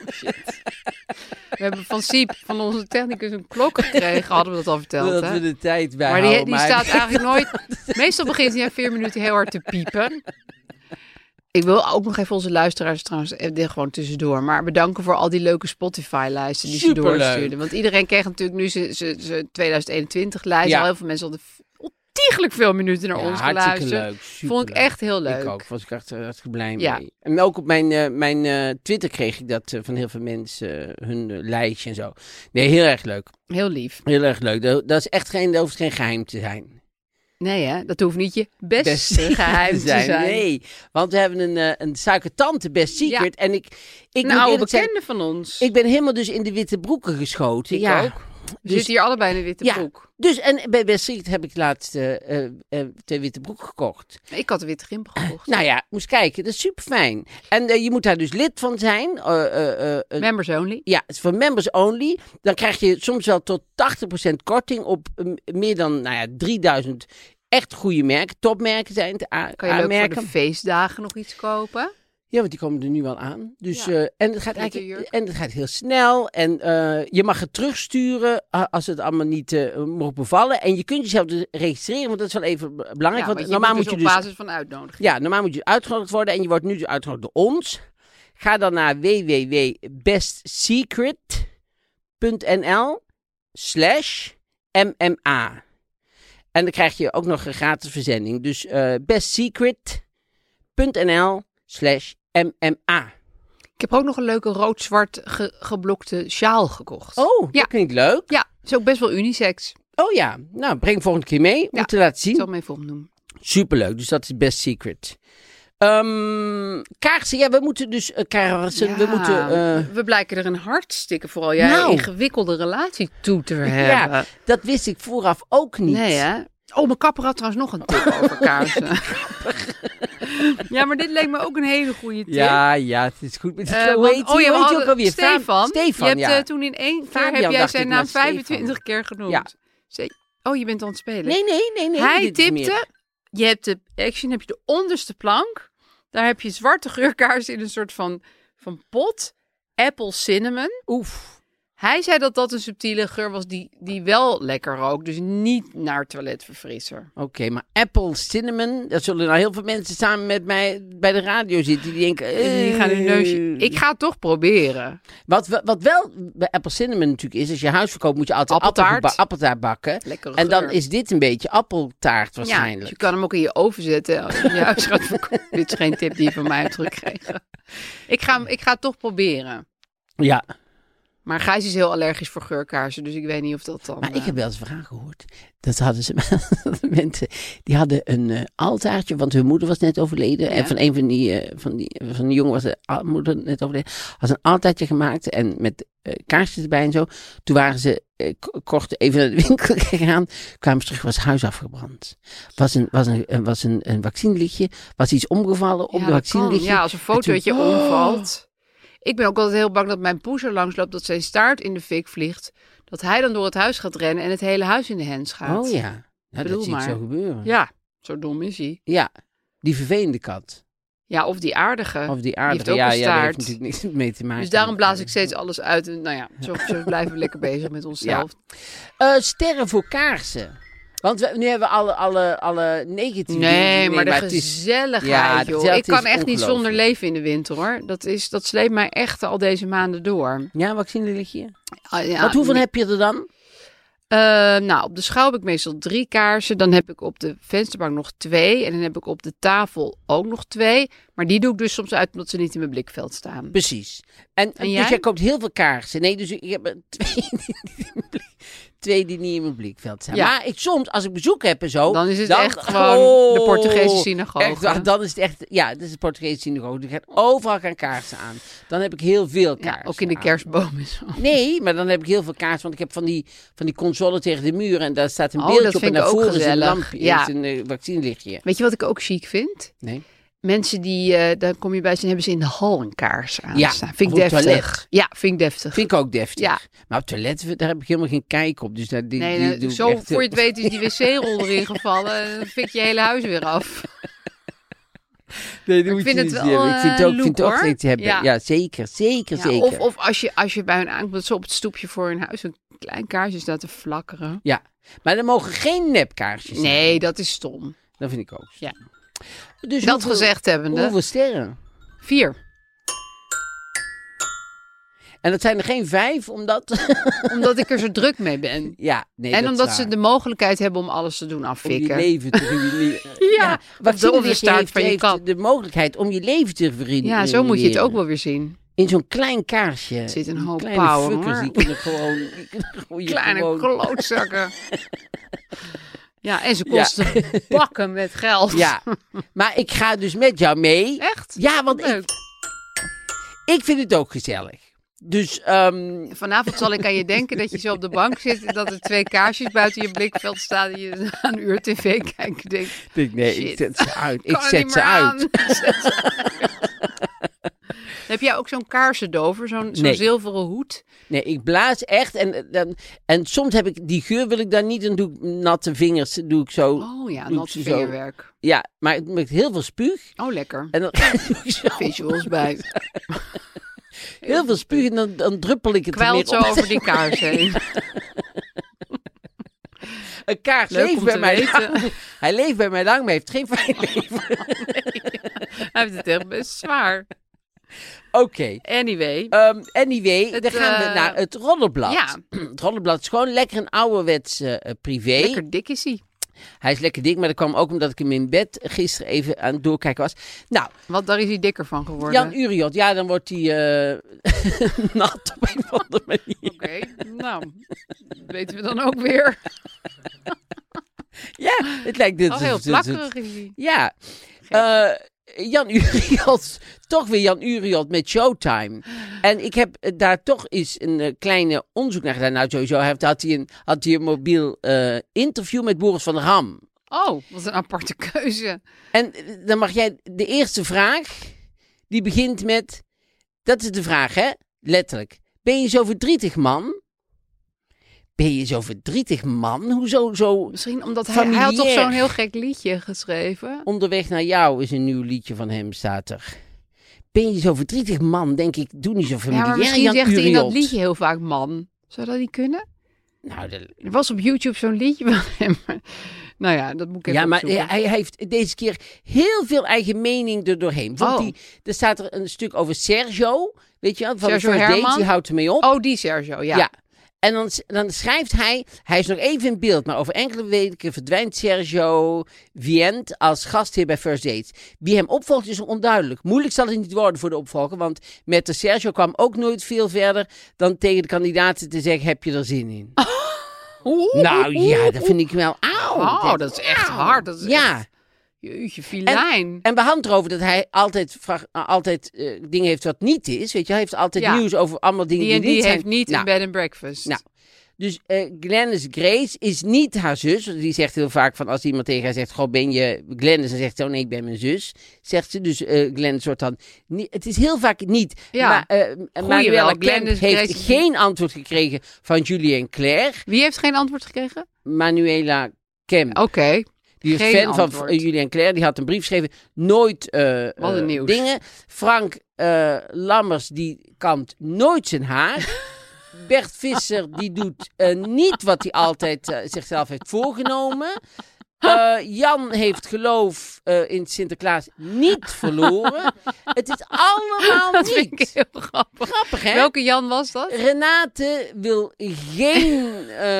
We hebben van Siep, van onze technicus, een klok gekregen. Hadden we dat al verteld, Dat hè? we de tijd bij Maar die staat eigenlijk nooit... Meestal begint hij na 4 minuten heel hard te piepen. Ik wil ook nog even onze luisteraars trouwens gewoon tussendoor. Maar bedanken voor al die leuke Spotify-lijsten die ze doorstuurden. Want iedereen kreeg natuurlijk nu zijn 2021-lijst. Ja. Al heel veel mensen hadden ontiegelijk veel minuten naar ons geluisterd. Leuk, vond ik echt heel leuk. Ik ook, was ik hartstikke blij mee. En ook op mijn Twitter kreeg ik dat van heel veel mensen, hun lijstje en zo. Nee, heel erg leuk. Heel lief. Heel erg leuk. Dat is echt dat hoeft geen geheim te zijn. Nee, hè? Dat hoeft niet je beste geheim te zijn. Nee, want we hebben een suikertante Best Secret. Ja. En ik een oude bekende van ons. Ik ben helemaal dus in de witte broeken geschoten. Ik ook. We zitten hier allebei in de witte broek. Dus, en bij Best Secret heb ik laatst 2 witte broeken gekocht. Ik had een witte gimp gekocht. Nou ja, moest kijken. Dat is super fijn. En je moet daar dus lid van zijn. Members only. Ja, het is voor members only. Dan krijg je soms wel tot 80% korting op meer dan 3000 echt goede merken. Topmerken zijn het aanmerken. Kan je leuk voor de feestdagen nog iets kopen? Ja, want die komen er nu wel aan. Dus, en het gaat eigenlijk en het gaat heel snel. En je mag het terugsturen als het allemaal niet mocht bevallen. En je kunt jezelf dus registreren, want dat is wel even belangrijk. Ja, want normaal moet je op dus basis van uitnodiging. Ja, normaal moet je uitgenodigd worden. En je wordt nu dus uitgenodigd door ons. Ga dan naar www.bestsecret.nl/MMA. En dan krijg je ook nog een gratis verzending. Dus bestsecret.nl/MMA. Ik heb ook nog een leuke rood-zwart geblokte sjaal gekocht. Oh, dat klinkt leuk. Ja, is ook best wel unisex. Oh ja, nou breng volgende keer mee om te laten zien. Ik zal hem even opnoemen. Superleuk, dus dat is Best Secret. Kaarsen, ja, we moeten dus kaarsen. We blijken er een hartstikke, vooral jij, ingewikkelde relatie toe te hebben. Ja, dat wist ik vooraf ook niet. Nee, hè? Oh, mijn kapper had trouwens nog een tip over kaarsen. Ja, maar dit leek me ook een hele goede tip. Ja, het is goed. Hoe heet je ook alweer? Stefan. Stefan, je hebt toen in één keer heb jij zijn naam 25 keer genoemd. Ja. Oh, je bent aan het spelen. Nee. Hij tipte, je hebt de Action, heb je de onderste plank. Daar heb je zwarte geurkaarsen in een soort van pot. apple cinnamon. Oef. Hij zei dat dat een subtiele geur was die wel lekker rook. Dus niet naar toiletverfrisser. Oké, maar apple cinnamon, dat zullen nou heel veel mensen samen met mij bij de radio zitten. Die denken... Die gaan hun neusje... Ik ga het toch proberen. Wat wel bij apple cinnamon natuurlijk is, als je huis verkoopt moet je altijd appeltaart bakken. Lekkere en dan geur. is dit een beetje appeltaart waarschijnlijk. Ja, dus je kan hem ook in je oven zetten als je huis gaat verkopen. Dit is geen tip die je van mij hebt gekregen. Ik ga het toch proberen. Ja. Maar Gijs is heel allergisch voor geurkaarsen, dus ik weet niet of dat dan... Maar ik heb wel eens een verhaal gehoord. Dat hadden ze mensen, die hadden een altaartje, want hun moeder was net overleden. Ja. En van een van die jongen was de moeder net overleden. Had een altaartje gemaakt en met kaarsjes erbij en zo. Toen waren ze kort even naar de winkel gegaan. Kwamen ze terug, was het huis afgebrand. Was een vaccinelichtje, was iets omgevallen op de vaccinelichtje. Ja, als een fotootje omvalt... Ik ben ook altijd heel bang dat mijn poes er langs loopt, dat zijn staart in de fik vliegt. Dat hij dan door het huis gaat rennen en het hele huis in de hens gaat. Oh ja, dat zie ik zo gebeuren. Ja, zo dom is hij. Ja, die vervelende kat. Ja, of die aardige. Die heeft ook een staart. daar heeft natuurlijk niks mee te maken. Dus daarom blaas ik steeds alles uit. En, nou ja, zo blijven we lekker bezig met onszelf. Ja. Sterren voor kaarsen. Want nu hebben we alle negatieve... Nee, maar de gezelligheid, joh. Ik kan echt niet zonder leven in de winter, hoor. Dat sleept mij echt al deze maanden door. Ja, vaccinelichtje? Ja, want hoeveel heb je er dan? Op de schouw heb ik meestal 3 kaarsen. Dan heb ik op de vensterbank nog 2. En dan heb ik op de tafel ook nog 2. Maar die doe ik dus soms uit omdat ze niet in mijn blikveld staan. Precies. En dus jij koopt heel veel kaarsen. Nee, dus ik heb 2 die niet in mijn blikveld staan. Ja. Maar soms, als ik bezoek heb en zo... Dan is het echt gewoon de Portugese synagoge. Echt, dan is het echt... Ja, het is de Portugese synagoge. Er gaat overal gaan kaarsen aan. Dan heb ik heel veel kaarsen. Ja, ook in de kerstboom en zo. Nee, maar dan heb ik heel veel kaarsen. Want ik heb van die console tegen de muur. En daar staat een beeldje op. En daarvoor is een lampje. Ja. Is een vaccinelichtje. Weet je wat ik ook chic vind? Nee. Mensen die, daar kom je bij zijn, hebben ze in de hal een kaars aan staan. Vind ik deftig. Toilet. Ja, vind ik deftig. Vind ik ook deftig. Ja. Maar op toilet, daar heb ik helemaal geen kijk op. Dus zo voor je het weet is die wc-rol erin gevallen. En dan fik je hele huis weer af. Nee, ik vind het wel ik vind het ook niet te hebben. Ja, zeker. Of als je bij hun aankomt, zo op het stoepje voor hun huis een klein kaarsje staat te flakkeren. Ja, maar er mogen geen nepkaarsjes zijn. Nee, dat is stom. Dat vind ik ook stom. Ja. Dus dat gezegd hebbende. Hoeveel sterren? 4. En dat zijn er geen 5, omdat ik er zo druk mee ben. Ja, nee, en omdat ze de mogelijkheid hebben om alles te doen afvikken. Om je leven te ruïneren. Of de staart van je kat. De mogelijkheid om je leven te verruïnen. Ja, zo moet je het ook wel weer zien. In zo'n klein kaarsje. Er zit een hoop kleine power, fuckers, hoor. die kunnen gewoon... Kleine klootzakken. Ja, en ze kosten bakken met geld. Ja, maar ik ga dus met jou mee. Echt? Ja, want ik vind het ook gezellig. Dus vanavond zal ik aan je denken dat je zo op de bank zit en dat er 2 kaarsjes buiten je blikveld staan en je aan een uur tv kijkt. Denk, nee, shit. ik zet ze uit. Ik zet ze uit. Heb jij ook zo'n kaarsendover, zo'n zilveren hoed? Nee, ik blaas echt. En soms heb ik die geur, wil ik dan niet. Dan doe ik natte vingers. Doe ik zo. Oh ja, natte vingerwerk. Ja, maar met heel veel spuug. Oh, lekker. En dan doe ik zo. Visuals bij. Heel veel spuug en dan druppel ik het kwijlt zo over die kaars heen. Een kaars leeft bij mij lang. Hij leeft bij mij lang, maar heeft geen fijn leven. Hij heeft het echt best zwaar. Oké. Anyway. Dan gaan we naar het Roddelblad. Ja. Het Roddelblad is gewoon lekker een ouderwets privé. Lekker dik is hij. Hij is lekker dik, maar dat kwam ook omdat ik hem in bed gisteren even aan het doorkijken was. Nou. Want daar is hij dikker van geworden. Jan Uriot, ja, dan wordt hij nat op een of andere manier. Oké, nou, dat weten we dan ook weer. Ja, het lijkt... heel plakkerig is hij. Ja. Jan Uriot, toch weer Jan Uriot met Showtime. En ik heb daar toch eens een kleine onderzoek naar gedaan. Nou, sowieso had hij een mobiel interview met Boris van der Ham. Oh, wat een aparte keuze. En dan mag jij de eerste vraag, die begint met, dat is de vraag, hè? Letterlijk. Ben je zo verdrietig, man? Ben je zo verdrietig, man? Hoezo zo? Misschien omdat hij had toch zo'n heel gek liedje geschreven? Onderweg naar jou is een nieuw liedje van hem, staat er. Ben je zo verdrietig, man? Denk ik, doe niet zo familiair. Ja, maar misschien Jan zegt hij in Uriot. dat liedje heel vaak man. Zou dat niet kunnen? Nou, Er was op YouTube zo'n liedje van hem. Nou ja, dat moet ik even opzoeken. Hij heeft deze keer heel veel eigen mening er doorheen. Er staat er een stuk over Sergio. Weet je wel, van Sergio de First Herman? Dates, die houdt ermee op. Oh, die Sergio, ja. En dan schrijft hij is nog even in beeld, maar over enkele weken verdwijnt Sergio Vient als gastheer bij First Dates. Wie hem opvolgt is onduidelijk. Moeilijk zal het niet worden voor de opvolger, want met de Sergio kwam ook nooit veel verder dan tegen de kandidaten te zeggen, heb je er zin in? Nou ja, dat vind ik wel oud. Oh, dat is echt hard. Dat is echt... Jeetje, filijn. En we hadden erover dat hij altijd dingen heeft wat niet is. Weet je, hij heeft altijd nieuws over allemaal dingen die niet zijn. Die heeft niet een bed and breakfast. Nou, dus Glennis Grace is niet haar zus. Die zegt heel vaak van als iemand tegen haar zegt, goh, ben je Glennis? Dan zegt ze, oh nee, ik ben mijn zus. Zegt ze. Dus Glennis wordt dan niet. Het is heel vaak niet. Ja. Maar Manuela Kemp heeft geen antwoord gekregen van Julie en Claire. Wie heeft geen antwoord gekregen? Manuela Kemp. Oké. Die is fan van Julie en Claire. Die had een brief geschreven. Nooit dingen. Frank Lammers, die kampt nooit zijn haar. Bert Visser, die doet niet wat hij altijd zichzelf heeft voorgenomen. Jan heeft geloof in Sinterklaas niet verloren. Het is allemaal dat niet. Vind ik heel grappig. Grappig, hè? Welke Jan was dat? Renate wil geen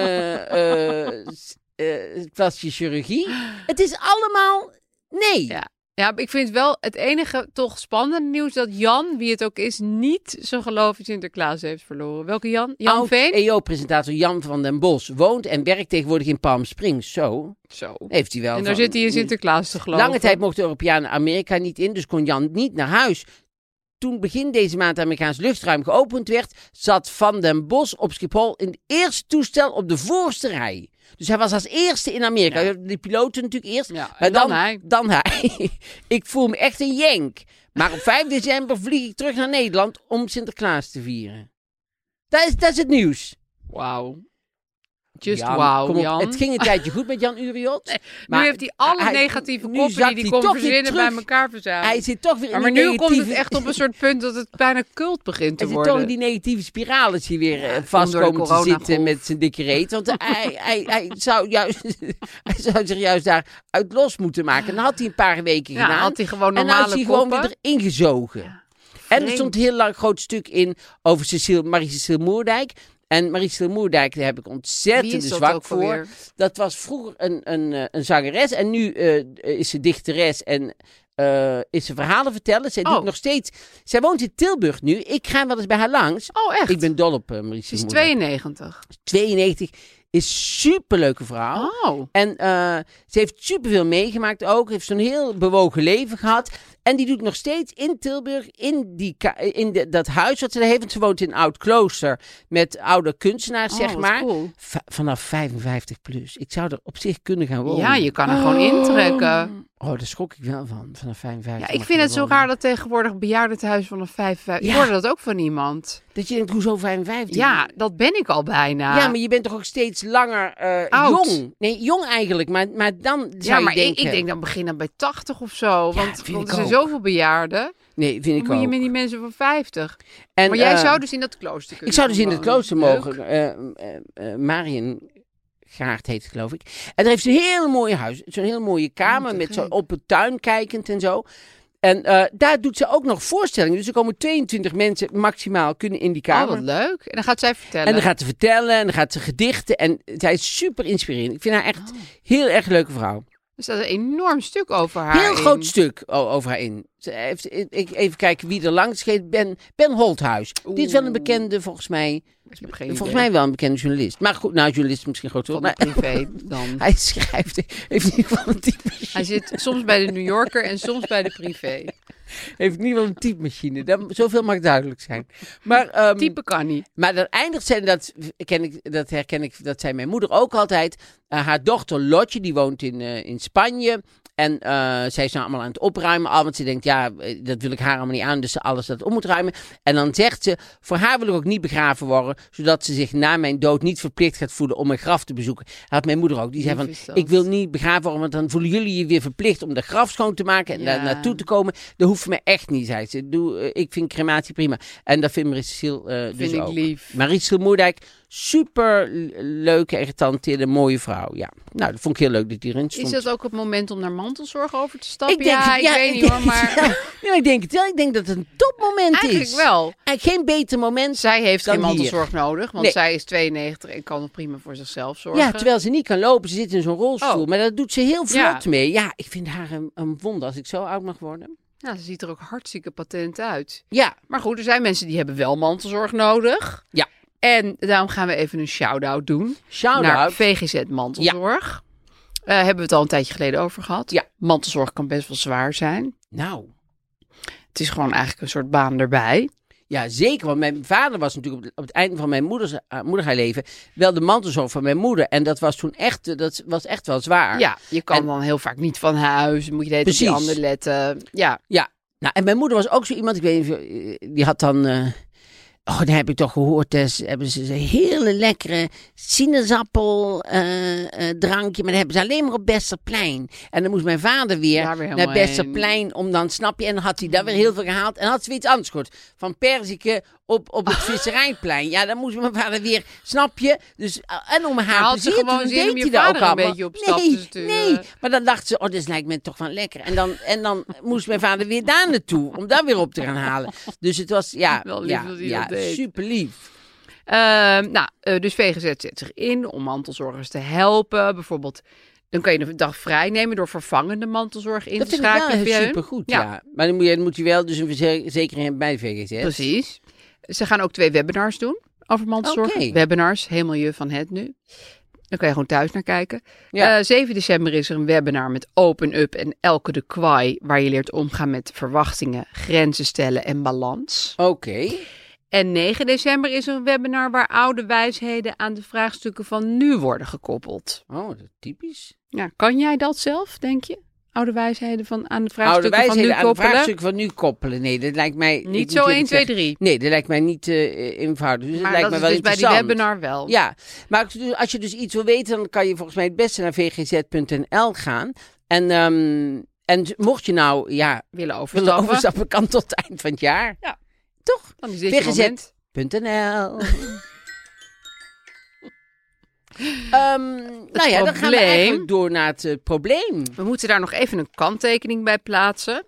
plastische chirurgie. Het is allemaal nee. Ja, ik vind wel het enige toch spannende nieuws dat Jan, wie het ook is, niet zijn geloof in Sinterklaas heeft verloren. Welke Jan? Jan Veen? EO-presentator Jan van den Bos woont en werkt tegenwoordig in Palm Springs. Zo. Heeft hij wel. En daar zit hij in Sinterklaas te geloven. Lange tijd mochten Europeanen Amerika niet in, dus kon Jan niet naar huis. Toen begin deze maand het Amerikaans luchtruim geopend werd, zat Van den Bos op Schiphol in het eerste toestel op de voorste rij. Dus hij was als eerste in Amerika. Ja. De piloten natuurlijk eerst. Ja, maar en dan hij. Ik voel me echt een jenk. Maar op 5 december vlieg ik terug naar Nederland om Sinterklaas te vieren. Dat is het nieuws. Wauw. Jan. Het ging een tijdje goed met Jan Uriot. Nee, maar nu heeft hij alle negatieve koppen die hij kon verzinnen bij elkaar verzameld. Hij zit toch weer in maar nu komt het echt op een soort punt dat het bijna cult begint te worden. Hij zit toch in die negatieve spiraal is hij weer vast komen te zitten met zijn dikke reet. Want hij zou zich juist daar uit los moeten maken. En dan had hij een paar weken gedaan. Had hij gewoon normale en dan is hij gewoon koppen. weer erin gezogen. Ja, en er stond een heel groot stuk in over Marie-Cecile Moerdijk. En Marie-Cecile Moerdijk, daar heb ik ontzettend zwak voor. Alweer? Dat was vroeger een zangeres. En nu is ze dichteres en is ze verhalen vertellen. Zij doet nog steeds. Zij woont in Tilburg nu. Ik ga wel eens bij haar langs. Oh, echt? Ik ben dol op Marie-Cecile Moerdijk. Ze is Moerdijk. 92. 92. Is een superleuke vrouw. Oh. En ze heeft superveel meegemaakt ook. Heeft zo'n heel bewogen leven gehad. En die doet nog steeds in Tilburg, in dat huis wat ze daar heeft. Want ze woont in een oud klooster met oude kunstenaars, zeg maar. Cool. Vanaf 55 plus. Ik zou er op zich kunnen gaan wonen. Ja, je kan er gewoon intrekken. Oh, daar schrok ik wel van. Vanaf 55. Ja, ik vind het zo raar dat tegenwoordig bejaardentehuis vanaf 55... Ik hoorde dat ook van iemand. Dat je denkt, hoezo 55? Ja, dat ben ik al bijna. Ja, maar je bent toch ook steeds langer jong? Nee, jong eigenlijk. Maar dan zou je denken... ik denk dan beginnen bij 80 of zo. Want er zijn ook zoveel bejaarden. Nee, vind ik ook. Moet je met die mensen van 50. Maar jij zou dus in dat klooster kunnen. Ik zou dus in het klooster mogen. Mariën Gaart heet het, geloof ik. En daar heeft ze een heel mooi huis. Zo'n heel mooie kamer met zo op het tuin kijkend en zo. En daar doet ze ook nog voorstellingen. Dus er komen 22 mensen maximaal kunnen in die kamer. Oh, wat leuk. En dan gaat zij vertellen. En dan gaat ze vertellen en dan gaat ze gedichten. En zij is super inspirerend. Ik vind haar echt heel erg leuke vrouw. Er staat een enorm stuk over haar Heel groot stuk over haar in. Ze heeft, even kijken wie er langs gaat. Ben Holthuis. Die is wel een bekende, volgens mij. Volgens mij wel een bekende journalist. Maar goed, nou, journalist misschien groot. Van de privé dan. Hij schrijft, heeft in ieder geval een typemachine. Hij zit soms bij de New Yorker en soms bij de privé. Heeft in ieder geval een typemachine. Zoveel mag duidelijk zijn. Maar, type kan niet. Maar dan eindigt zij, dat herken ik, dat zei mijn moeder ook altijd. Haar dochter Lotje, die woont in Spanje. En zij is nou allemaal aan het opruimen. Want ze denkt, dat wil ik haar allemaal niet aan. Dus ze alles dat op moet ruimen. En dan zegt ze, voor haar wil ik ook niet begraven worden. Zodat ze zich na mijn dood niet verplicht gaat voelen om mijn graf te bezoeken. Dat had mijn moeder ook. Die zei van, ik wil niet begraven worden. Want dan voelen jullie je weer verplicht om de graf schoon te maken. En daar naartoe te komen. Dat hoeft voor mij echt niet, zei ze. Ik vind crematie prima. En dat vindt Marie-Cecile dus ook. Lief. Marie-Cecile Moerdijk, super leuke en getalenteerde, mooie vrouw. Ja, nou, dat vond ik heel leuk dat die erin stond. Is dat ook het moment om naar mantelzorg over te stappen? Ik weet niet hoor, maar... Nee, ik denk het wel. Ik denk dat het een topmoment is. Eigenlijk wel. Eigenlijk geen beter moment. Zij heeft geen mantelzorg hier nodig, want zij is 92 en kan nog prima voor zichzelf zorgen. Ja, terwijl ze niet kan lopen. Ze zit in zo'n rolstoel. Maar dat doet ze heel vlot mee. Ja, ik vind haar een wonder als ik zo oud mag worden. Ja, ze ziet er ook hartstikke patent uit. Ja. Maar goed, er zijn mensen die hebben wel mantelzorg nodig. Ja. En daarom gaan we even een shout-out doen. Shout-out. Naar VGZ Mantelzorg. Hebben we het al een tijdje geleden over gehad. Ja. Mantelzorg kan best wel zwaar zijn. Nou. Het is gewoon eigenlijk een soort baan erbij. Ja, zeker. Want mijn vader was natuurlijk op het einde van mijn moeder leven wel de mantelzorg van mijn moeder. En dat was toen echt, wel zwaar. Ja, je kan dan heel vaak niet van huis. Moet je de hele tijd op die ander letten. Ja. Ja. Nou, en mijn moeder was ook zo iemand, ik weet niet, die had dan... dan heb ik toch gehoord, hebben ze een hele lekkere sinaasappeldrankje. Maar dat hebben ze alleen maar op Westerplein. En dan moest mijn vader weer naar Westerplein om dan, snap je? En dan had hij daar weer heel veel gehaald. En had ze weer iets anders gehoord. Van perziken op het visserijplein. Ja, dan moest mijn vader weer, snap je? Dus, en om haar had ze gewoon zin om je vader een beetje op stap te sturen. Nee, maar dan dacht ze, dit lijkt me toch wel lekker. En dan moest mijn vader weer daar naartoe om daar weer op te gaan halen. Dus het was, super lief. Dus VGZ zet zich in om mantelzorgers te helpen. Bijvoorbeeld, dan kan je een dag vrij nemen door vervangende mantelzorg in te schakelen. Dat vind ik wel supergoed, ja. Maar dan moet je wel dus een verzekering hebben bij VGZ. Precies. Ze gaan ook 2 webinars doen over mantelzorg. Okay. Webinars, helemaal je van het nu. Dan kan je gewoon thuis naar kijken. Ja. 7 december is er een webinar met Open Up en Elke de Kwaai, waar je leert omgaan met verwachtingen, grenzen stellen en balans. Oké. En 9 december is er een webinar waar oude wijsheden aan de vraagstukken van nu worden gekoppeld. Oh, dat is typisch. Ja, kan jij dat zelf, denk je? Oude wijsheden aan de vraagstukken van nu koppelen? Aan de vraagstukken van nu koppelen. Nee, dat lijkt mij... Niet zo 1, 2, 3. Nee, dat lijkt mij niet eenvoudig. Dus maar dat lijkt mij wel dus interessant. Bij die webinar wel. Ja, maar als je dus iets wil weten, dan kan je volgens mij het beste naar vgz.nl gaan. En mocht je nou willen overstappen, kan tot het eind van het jaar. Ja. Toch? Dan is dit vgz.nl. Dan gaan we eigenlijk door naar het probleem. We moeten daar nog even een kanttekening bij plaatsen.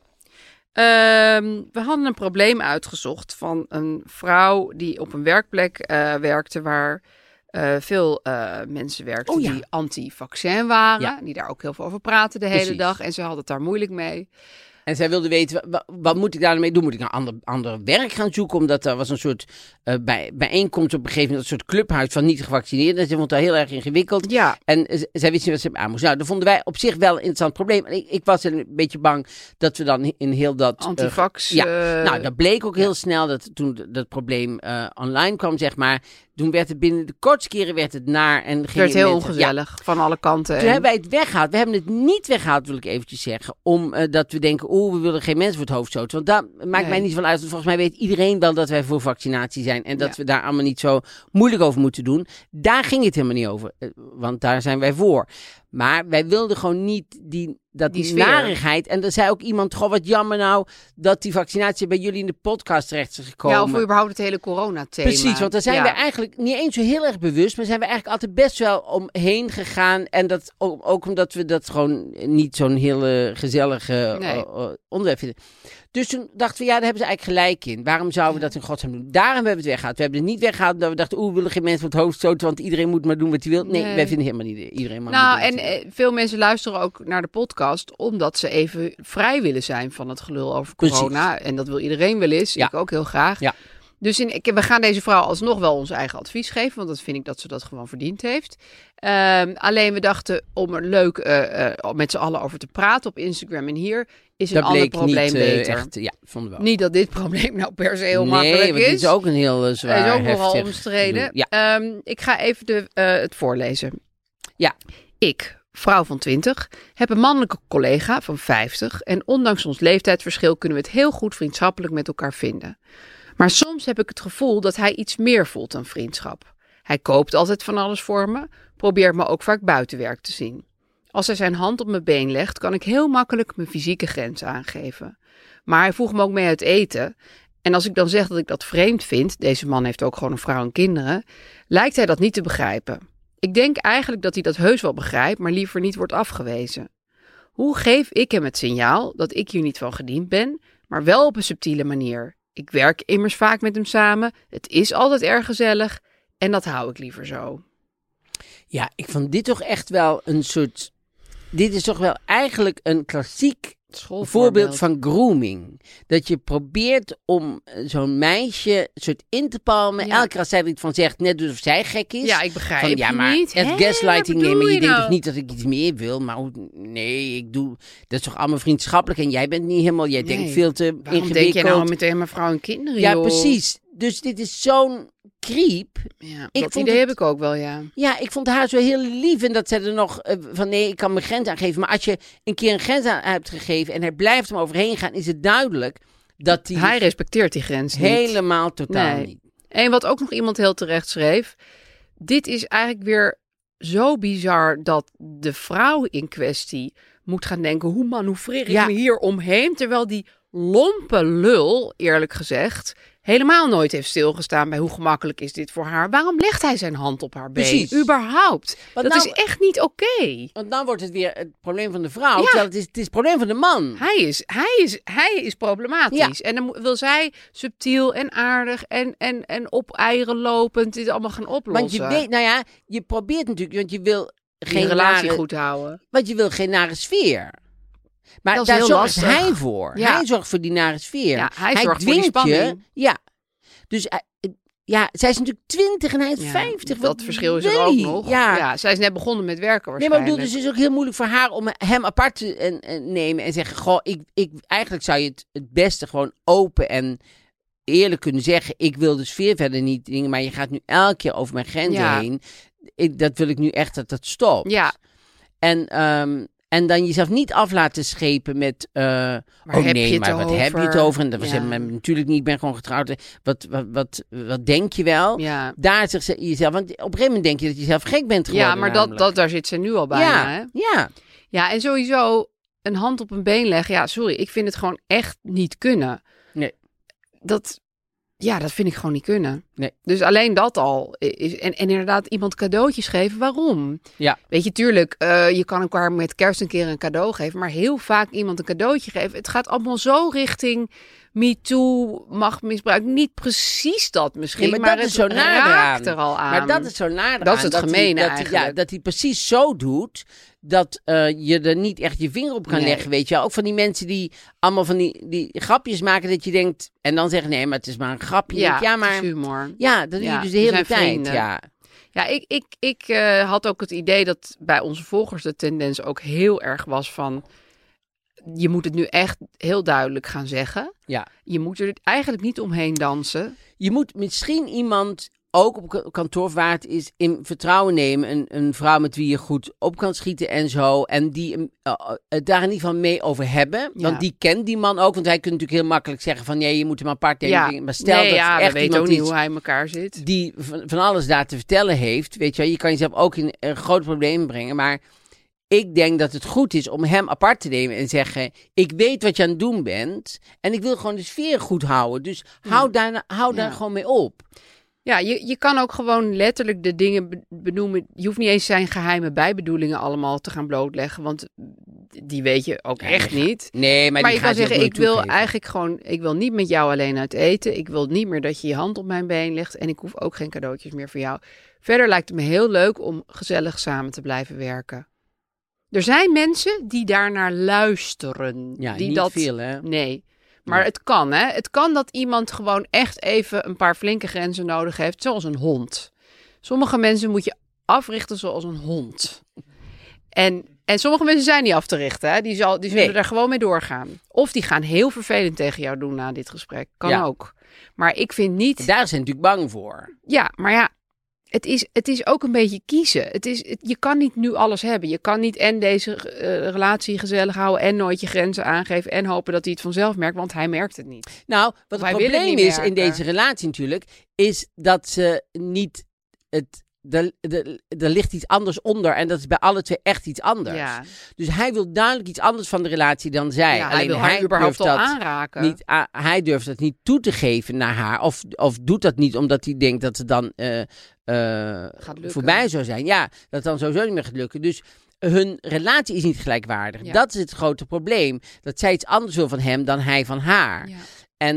We hadden een probleem uitgezocht van een vrouw die op een werkplek werkte waar veel mensen werkten die anti-vaccin waren. Ja. Die daar ook heel veel over praten de hele dag. En ze hadden het daar moeilijk mee. En zij wilde weten, wat moet ik daarmee doen? Moet ik een ander werk gaan zoeken? Omdat er was een soort bijeenkomst op een gegeven moment, een soort clubhuis van niet-gevaccineerden. En ze vond dat heel erg ingewikkeld. Ja. En zij wist niet wat ze aan moest. Nou, dat vonden wij op zich wel een interessant probleem. Ik was een beetje bang dat we dan in heel dat... Antivax. Nou, dat bleek ook heel snel dat toen dat probleem online kwam, zeg maar. Toen werd het binnen de kortste keren werd het naar. En het werd heel ongezellig van alle kanten. Toen hebben wij het weggehaald. We hebben het niet weggehaald, wil ik eventjes zeggen. Omdat we denken, we willen geen mensen voor het hoofd stoten. Want daar maakt mij niet van uit. Want volgens mij weet iedereen wel dat wij voor vaccinatie zijn. En dat we daar allemaal niet zo moeilijk over moeten doen. Daar ging het helemaal niet over. Want daar zijn wij voor. Maar wij wilden gewoon niet die narigheid. En er zei ook iemand, wat jammer nou dat die vaccinatie bij jullie in de podcast terecht is gekomen. Ja, of überhaupt het hele coronathema. Precies, want daar zijn we eigenlijk niet eens zo heel erg bewust. Maar zijn we eigenlijk altijd best wel omheen gegaan. En dat ook omdat we dat gewoon niet zo'n hele gezellige onderwerp vinden. Dus toen dachten we, daar hebben ze eigenlijk gelijk in. Waarom zouden we dat in godsnaam doen? Daarom hebben we het weggehaald. We hebben het niet weggehaald omdat we dachten, we willen geen mensen voor het hoofd stoten, want iedereen moet maar doen wat hij wil. Nee, wij vinden helemaal niet iedereen maar doen. En veel mensen luisteren ook naar de podcast omdat ze even vrij willen zijn van het gelul over corona. Precies. En dat wil iedereen wel eens. Ik ook heel graag. Ja. Dus we gaan deze vrouw alsnog wel ons eigen advies geven, want dat vind ik dat ze dat gewoon verdiend heeft. Alleen we dachten om er leuk met z'n allen over te praten op Instagram en hier is een ander probleem beter. Echt, vonden we ook. Niet dat dit probleem nou per se heel makkelijk is. Nee, het is ook een heel zwaar, het is ook nogal omstreden. Ja. Ik ga even het voorlezen. Ja. Ik, vrouw van 20, heb een mannelijke collega van 50 en ondanks ons leeftijdsverschil kunnen we het heel goed vriendschappelijk met elkaar vinden. Maar soms heb ik het gevoel dat hij iets meer voelt dan vriendschap. Hij koopt altijd van alles voor me, probeert me ook vaak buitenwerk te zien. Als hij zijn hand op mijn been legt, kan ik heel makkelijk mijn fysieke grens aangeven. Maar hij voegt me ook mee uit eten. En als ik dan zeg dat ik dat vreemd vind, deze man heeft ook gewoon een vrouw en kinderen, lijkt hij dat niet te begrijpen. Ik denk eigenlijk dat hij dat heus wel begrijpt, maar liever niet wordt afgewezen. Hoe geef ik hem het signaal dat ik hier niet van gediend ben, maar wel op een subtiele manier? Ik werk immers vaak met hem samen, het is altijd erg gezellig en dat hou ik liever zo. Ja, ik vond dit toch echt wel een soort... Dit is toch wel eigenlijk een klassiek voorbeeld van grooming. Dat je probeert om zo'n meisje soort in te palmen. Ja. Elke keer als zij er iets van zegt, net alsof zij gek is. Ja, ik begrijp van, maar niet. Het gaslighting nemen. Je denkt toch niet dat ik iets meer wil. Maar nee, ik doe... Dat is toch allemaal vriendschappelijk. En jij bent niet helemaal... Jij denkt veel te ingewikkeld. Denk je nou meteen mijn vrouw en kinderen, Ja, joh. precies. Dus dit is zo'n creep. Ja, dat idee heb ik ook wel, ja. Ja, ik vond haar zo heel lief. En dat ze er nog van nee, ik kan mijn grens aangeven. Maar als je een keer een grens aan hebt gegeven en hij blijft hem overheen gaan, is het duidelijk dat hij respecteert die grens niet. Helemaal totaal niet. En wat ook nog iemand heel terecht schreef. Dit is eigenlijk weer zo bizar dat de vrouw in kwestie moet gaan denken, hoe manoeuvreer ik me hier omheen? Terwijl die lompe lul, eerlijk gezegd, helemaal nooit heeft stilgestaan bij hoe gemakkelijk is dit voor haar. Waarom legt hij zijn hand op haar been? Precies. Überhaupt. Dat is echt niet oké. Want dan wordt het weer het probleem van de vrouw. Ja. Terwijl het is het probleem van de man. Hij is problematisch. Ja. En dan wil zij subtiel en aardig en op eieren lopend dit allemaal gaan oplossen. Want je weet, nou ja, je probeert natuurlijk, want je wil geen relatie goed houden. Want je wil geen nare sfeer. Maar daar zorgt hij voor. Ja. Hij zorgt voor die nare sfeer. Ja, hij zorgt voor die spanning. Ja. Dus zij is natuurlijk 20 en hij is 50. Dat verschil is er ook nog. Ja, zij is net begonnen met werken waarschijnlijk. Nee, maar ik bedoel, dus het is ook heel moeilijk voor haar om hem apart te nemen en zeggen, goh, eigenlijk zou je het beste gewoon open en eerlijk kunnen zeggen, ik wil de sfeer verder niet dingen, maar je gaat nu elke keer over mijn grenzen heen. Dat wil ik nu echt dat stopt. Ja. En dan jezelf niet af laten schepen met... wat heb je het over? En dat was natuurlijk niet, ik ben gewoon getrouwd. Wat denk je wel? Ja. Daar zegt ze jezelf... Want op een gegeven moment denk je dat je zelf gek bent geworden. Ja, maar daar zit ze nu al bijna. Hè? Ja. Ja, en sowieso een hand op een been leggen. Ja, sorry, ik vind het gewoon echt niet kunnen. Nee. Dat vind ik gewoon niet kunnen. Nee. Dus alleen dat al is... En inderdaad iemand cadeautjes geven, waarom? Ja. Weet je, tuurlijk, je kan elkaar met kerst een keer een cadeau geven, maar heel vaak iemand een cadeautje geven. Het gaat allemaal zo richting MeToo, machtmisbruik. Niet precies dat misschien, nee, maar dat het is zo raakt er al aan. Maar dat is zo nader dat is het gemene eigenlijk. Dat hij precies zo doet dat je er niet echt je vinger op kan leggen, weet je wel. Ook van die mensen die allemaal van die grapjes maken dat je denkt, en dan zeggen, nee, maar het is maar een grapje. Ja, maar humor. Ja, dat doe je dus de hele tijd. Vrienden. Ja. Ja, ik had ook het idee dat bij onze volgers de tendens ook heel erg was van, je moet het nu echt heel duidelijk gaan zeggen. Ja. Je moet er eigenlijk niet omheen dansen. Je moet misschien iemand ook op kantoor waar het is in vertrouwen nemen. Een vrouw met wie je goed op kan schieten en zo. En die daar in ieder geval mee over hebben. Ja. Want die kent die man ook. Want hij kunt natuurlijk heel makkelijk zeggen van, je moet hem apart nemen. Ja. Maar stel dat echt weet ook niet hoe hij in elkaar zit. Die van alles daar te vertellen heeft. Weet je wel, je kan jezelf ook in grote problemen brengen. Maar ik denk dat het goed is om hem apart te nemen en zeggen, ik weet wat je aan het doen bent. En ik wil gewoon de sfeer goed houden. Dus hou daar gewoon mee op. Ja, je kan ook gewoon letterlijk de dingen benoemen. Je hoeft niet eens zijn geheime bijbedoelingen allemaal te gaan blootleggen. Want die weet je ook echt niet. Nee, maar je kan zeggen, ik wil eigenlijk gewoon, ik wil niet met jou alleen uit eten. Ik wil niet meer dat je je hand op mijn been legt. En ik hoef ook geen cadeautjes meer voor jou. Verder lijkt het me heel leuk om gezellig samen te blijven werken. Er zijn mensen die daarnaar luisteren. Ja, die niet dat, veel, hè? Nee. Maar het kan, hè? Het kan dat iemand gewoon echt even een paar flinke grenzen nodig heeft, zoals een hond. Sommige mensen moet je africhten zoals een hond. En sommige mensen zijn niet af te richten, hè? Die zullen daar gewoon mee doorgaan. Of die gaan heel vervelend tegen jou doen na dit gesprek. Kan ook. Maar ik vind niet... Daar zijn natuurlijk bang voor. Ja, maar ja, Het is ook een beetje kiezen. Je kan niet nu alles hebben. Je kan niet en deze relatie gezellig houden en nooit je grenzen aangeven en hopen dat hij het vanzelf merkt, want hij merkt het niet. Nou, wat het probleem is in deze relatie natuurlijk, is dat ze niet er ligt iets anders onder en dat is bij alle twee echt iets anders. Ja. Dus hij wil duidelijk iets anders van de relatie dan zij. Ja, hij wil haar überhaupt al aanraken. Hij durft dat niet toe te geven naar haar of doet dat niet omdat hij denkt dat ze dan voorbij zou zijn. Ja, dat het dan sowieso niet meer gaat lukken. Dus hun relatie is niet gelijkwaardig. Ja. Dat is het grote probleem. Dat zij iets anders wil van hem dan hij van haar. Ja.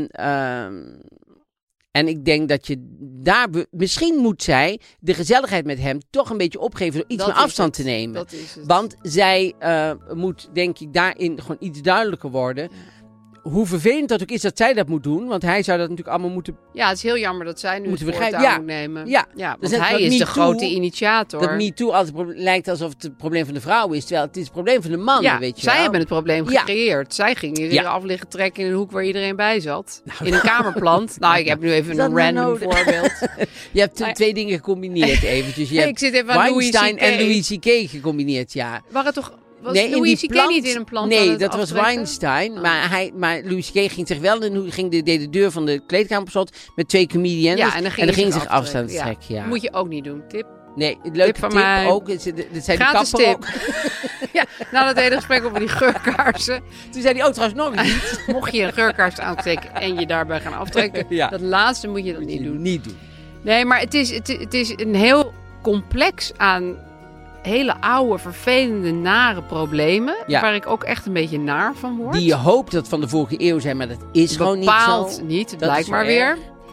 En ik denk dat je daar... Misschien moet zij de gezelligheid met hem toch een beetje opgeven door iets meer afstand te nemen. Dat is het. Want zij moet, denk ik, daarin gewoon iets duidelijker worden. Ja. Hoe vervelend dat ook is dat zij dat moet doen. Want hij zou dat natuurlijk allemaal moeten... Ja, het is heel jammer dat zij nu het voortouw moet nemen. Ja, want dus hij is de grote initiator. Dat MeToo lijkt alsof het probleem van de vrouw is. Terwijl het is het probleem van de man, weet je zij wel. hebben het probleem gecreëerd. Zij gingen hier af liggen trekken in een hoek waar iedereen bij zat. In een kamerplant. Ik heb nu even een random voorbeeld. Je hebt twee dingen gecombineerd eventjes. Je ik zit even aan Weinstein en Louis C.K. gecombineerd, ja. Waren toch... Was Louis C.K. niet in een plant? Nee, dat was Weinstein. Oh. Maar Louis C.K. ging zich wel... deed de deur van de kleedkamer op slot met 2 comedians. Ja, en dan ging zich afstaan trekken. Ja. Moet je ook niet doen. Tip. Nee, leuke tip mij. Ook. Dat zei gratis de kapper tip. Ook. Ja, na dat hele gesprek over die geurkaarsen. Toen zei hij, trouwens nog niet. Mocht je een geurkaars aantrekken en je daarbij gaan aftrekken. Dat laatste moet je dan niet doen. Nee, maar het is een heel complex aan... hele oude, vervelende, nare problemen. Ja. Waar ik ook echt een beetje naar van word. Die je hoopt dat van de vorige eeuw zijn, maar dat is gewoon niet zo. Bepaald niet, het blijkt maar weer.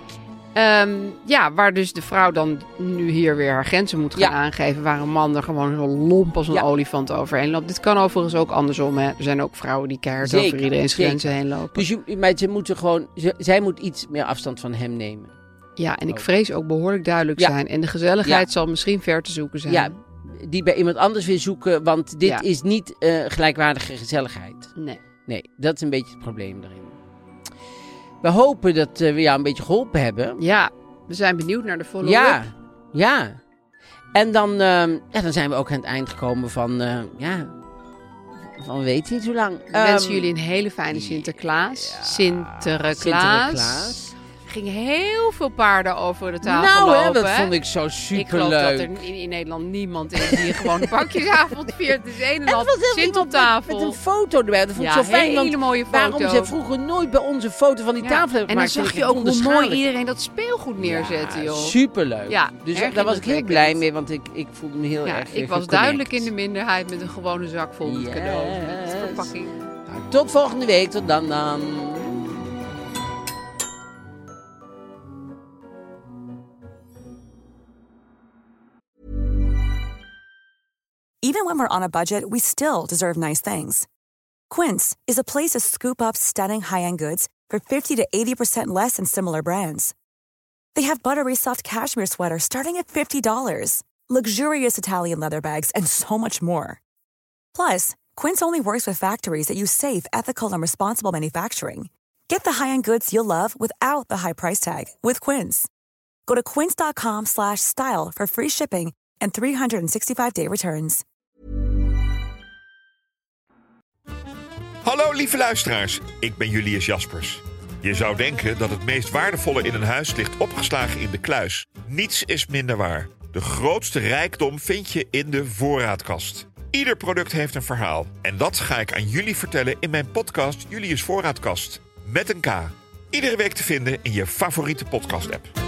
Waar dus de vrouw dan nu hier weer haar grenzen moet gaan aangeven. Waar een man er gewoon zo lomp als een olifant overheen loopt. Dit kan overigens ook andersom. Hè. Er zijn ook vrouwen die keihard over iedereen's grenzen heen lopen. Dus zij moet iets meer afstand van hem nemen. Ja, en ik vrees ook behoorlijk duidelijk zijn. En de gezelligheid zal misschien ver te zoeken zijn. Ja, die bij iemand anders weer zoeken, want dit is niet gelijkwaardige gezelligheid. Nee, dat is een beetje het probleem erin. We hopen dat we jou een beetje geholpen hebben. Ja, we zijn benieuwd naar de follow-up. Ja. En dan zijn we ook aan het eind gekomen van weet niet hoe lang. We wensen jullie een hele fijne Sinterklaas. Sinterklaas. Er gingen heel veel paarden over de tafel lopen. Dat vond ik zo superleuk. Ik geloof dat er in Nederland niemand is die gewoon een pakjesavond viert. Het is een en al Sint op tafel. Met een foto erbij. Dat vond ik zo fijn. Een hele mooie foto. Waarom ze vroeger nooit bij ons een foto van die tafel hebben gemaakt. En dan zag je ook hoe mooi iedereen dat speelgoed neerzette, joh. Superleuk. Ja, dus daar was ik heel blij mee, want ik voelde me heel erg ik was duidelijk in de minderheid met een gewone zak vol met cadeaus. Met verpakking. Nou, tot volgende week. Tot dan. Even when we're on a budget, we still deserve nice things. Quince is a place to scoop up stunning high-end goods for 50 to 80% less than similar brands. They have buttery soft cashmere sweaters starting at $50, luxurious Italian leather bags, and so much more. Plus, Quince only works with factories that use safe, ethical, and responsible manufacturing. Get the high-end goods you'll love without the high price tag with Quince. Go to quince.com/style for free shipping and 365-day returns. Hallo lieve luisteraars, ik ben Julius Jaspers. Je zou denken dat het meest waardevolle in een huis ligt opgeslagen in de kluis. Niets is minder waar. De grootste rijkdom vind je in de voorraadkast. Ieder product heeft een verhaal. En dat ga ik aan jullie vertellen in mijn podcast Julius Voorraadkast. Met een K. Iedere week te vinden in je favoriete podcast-app.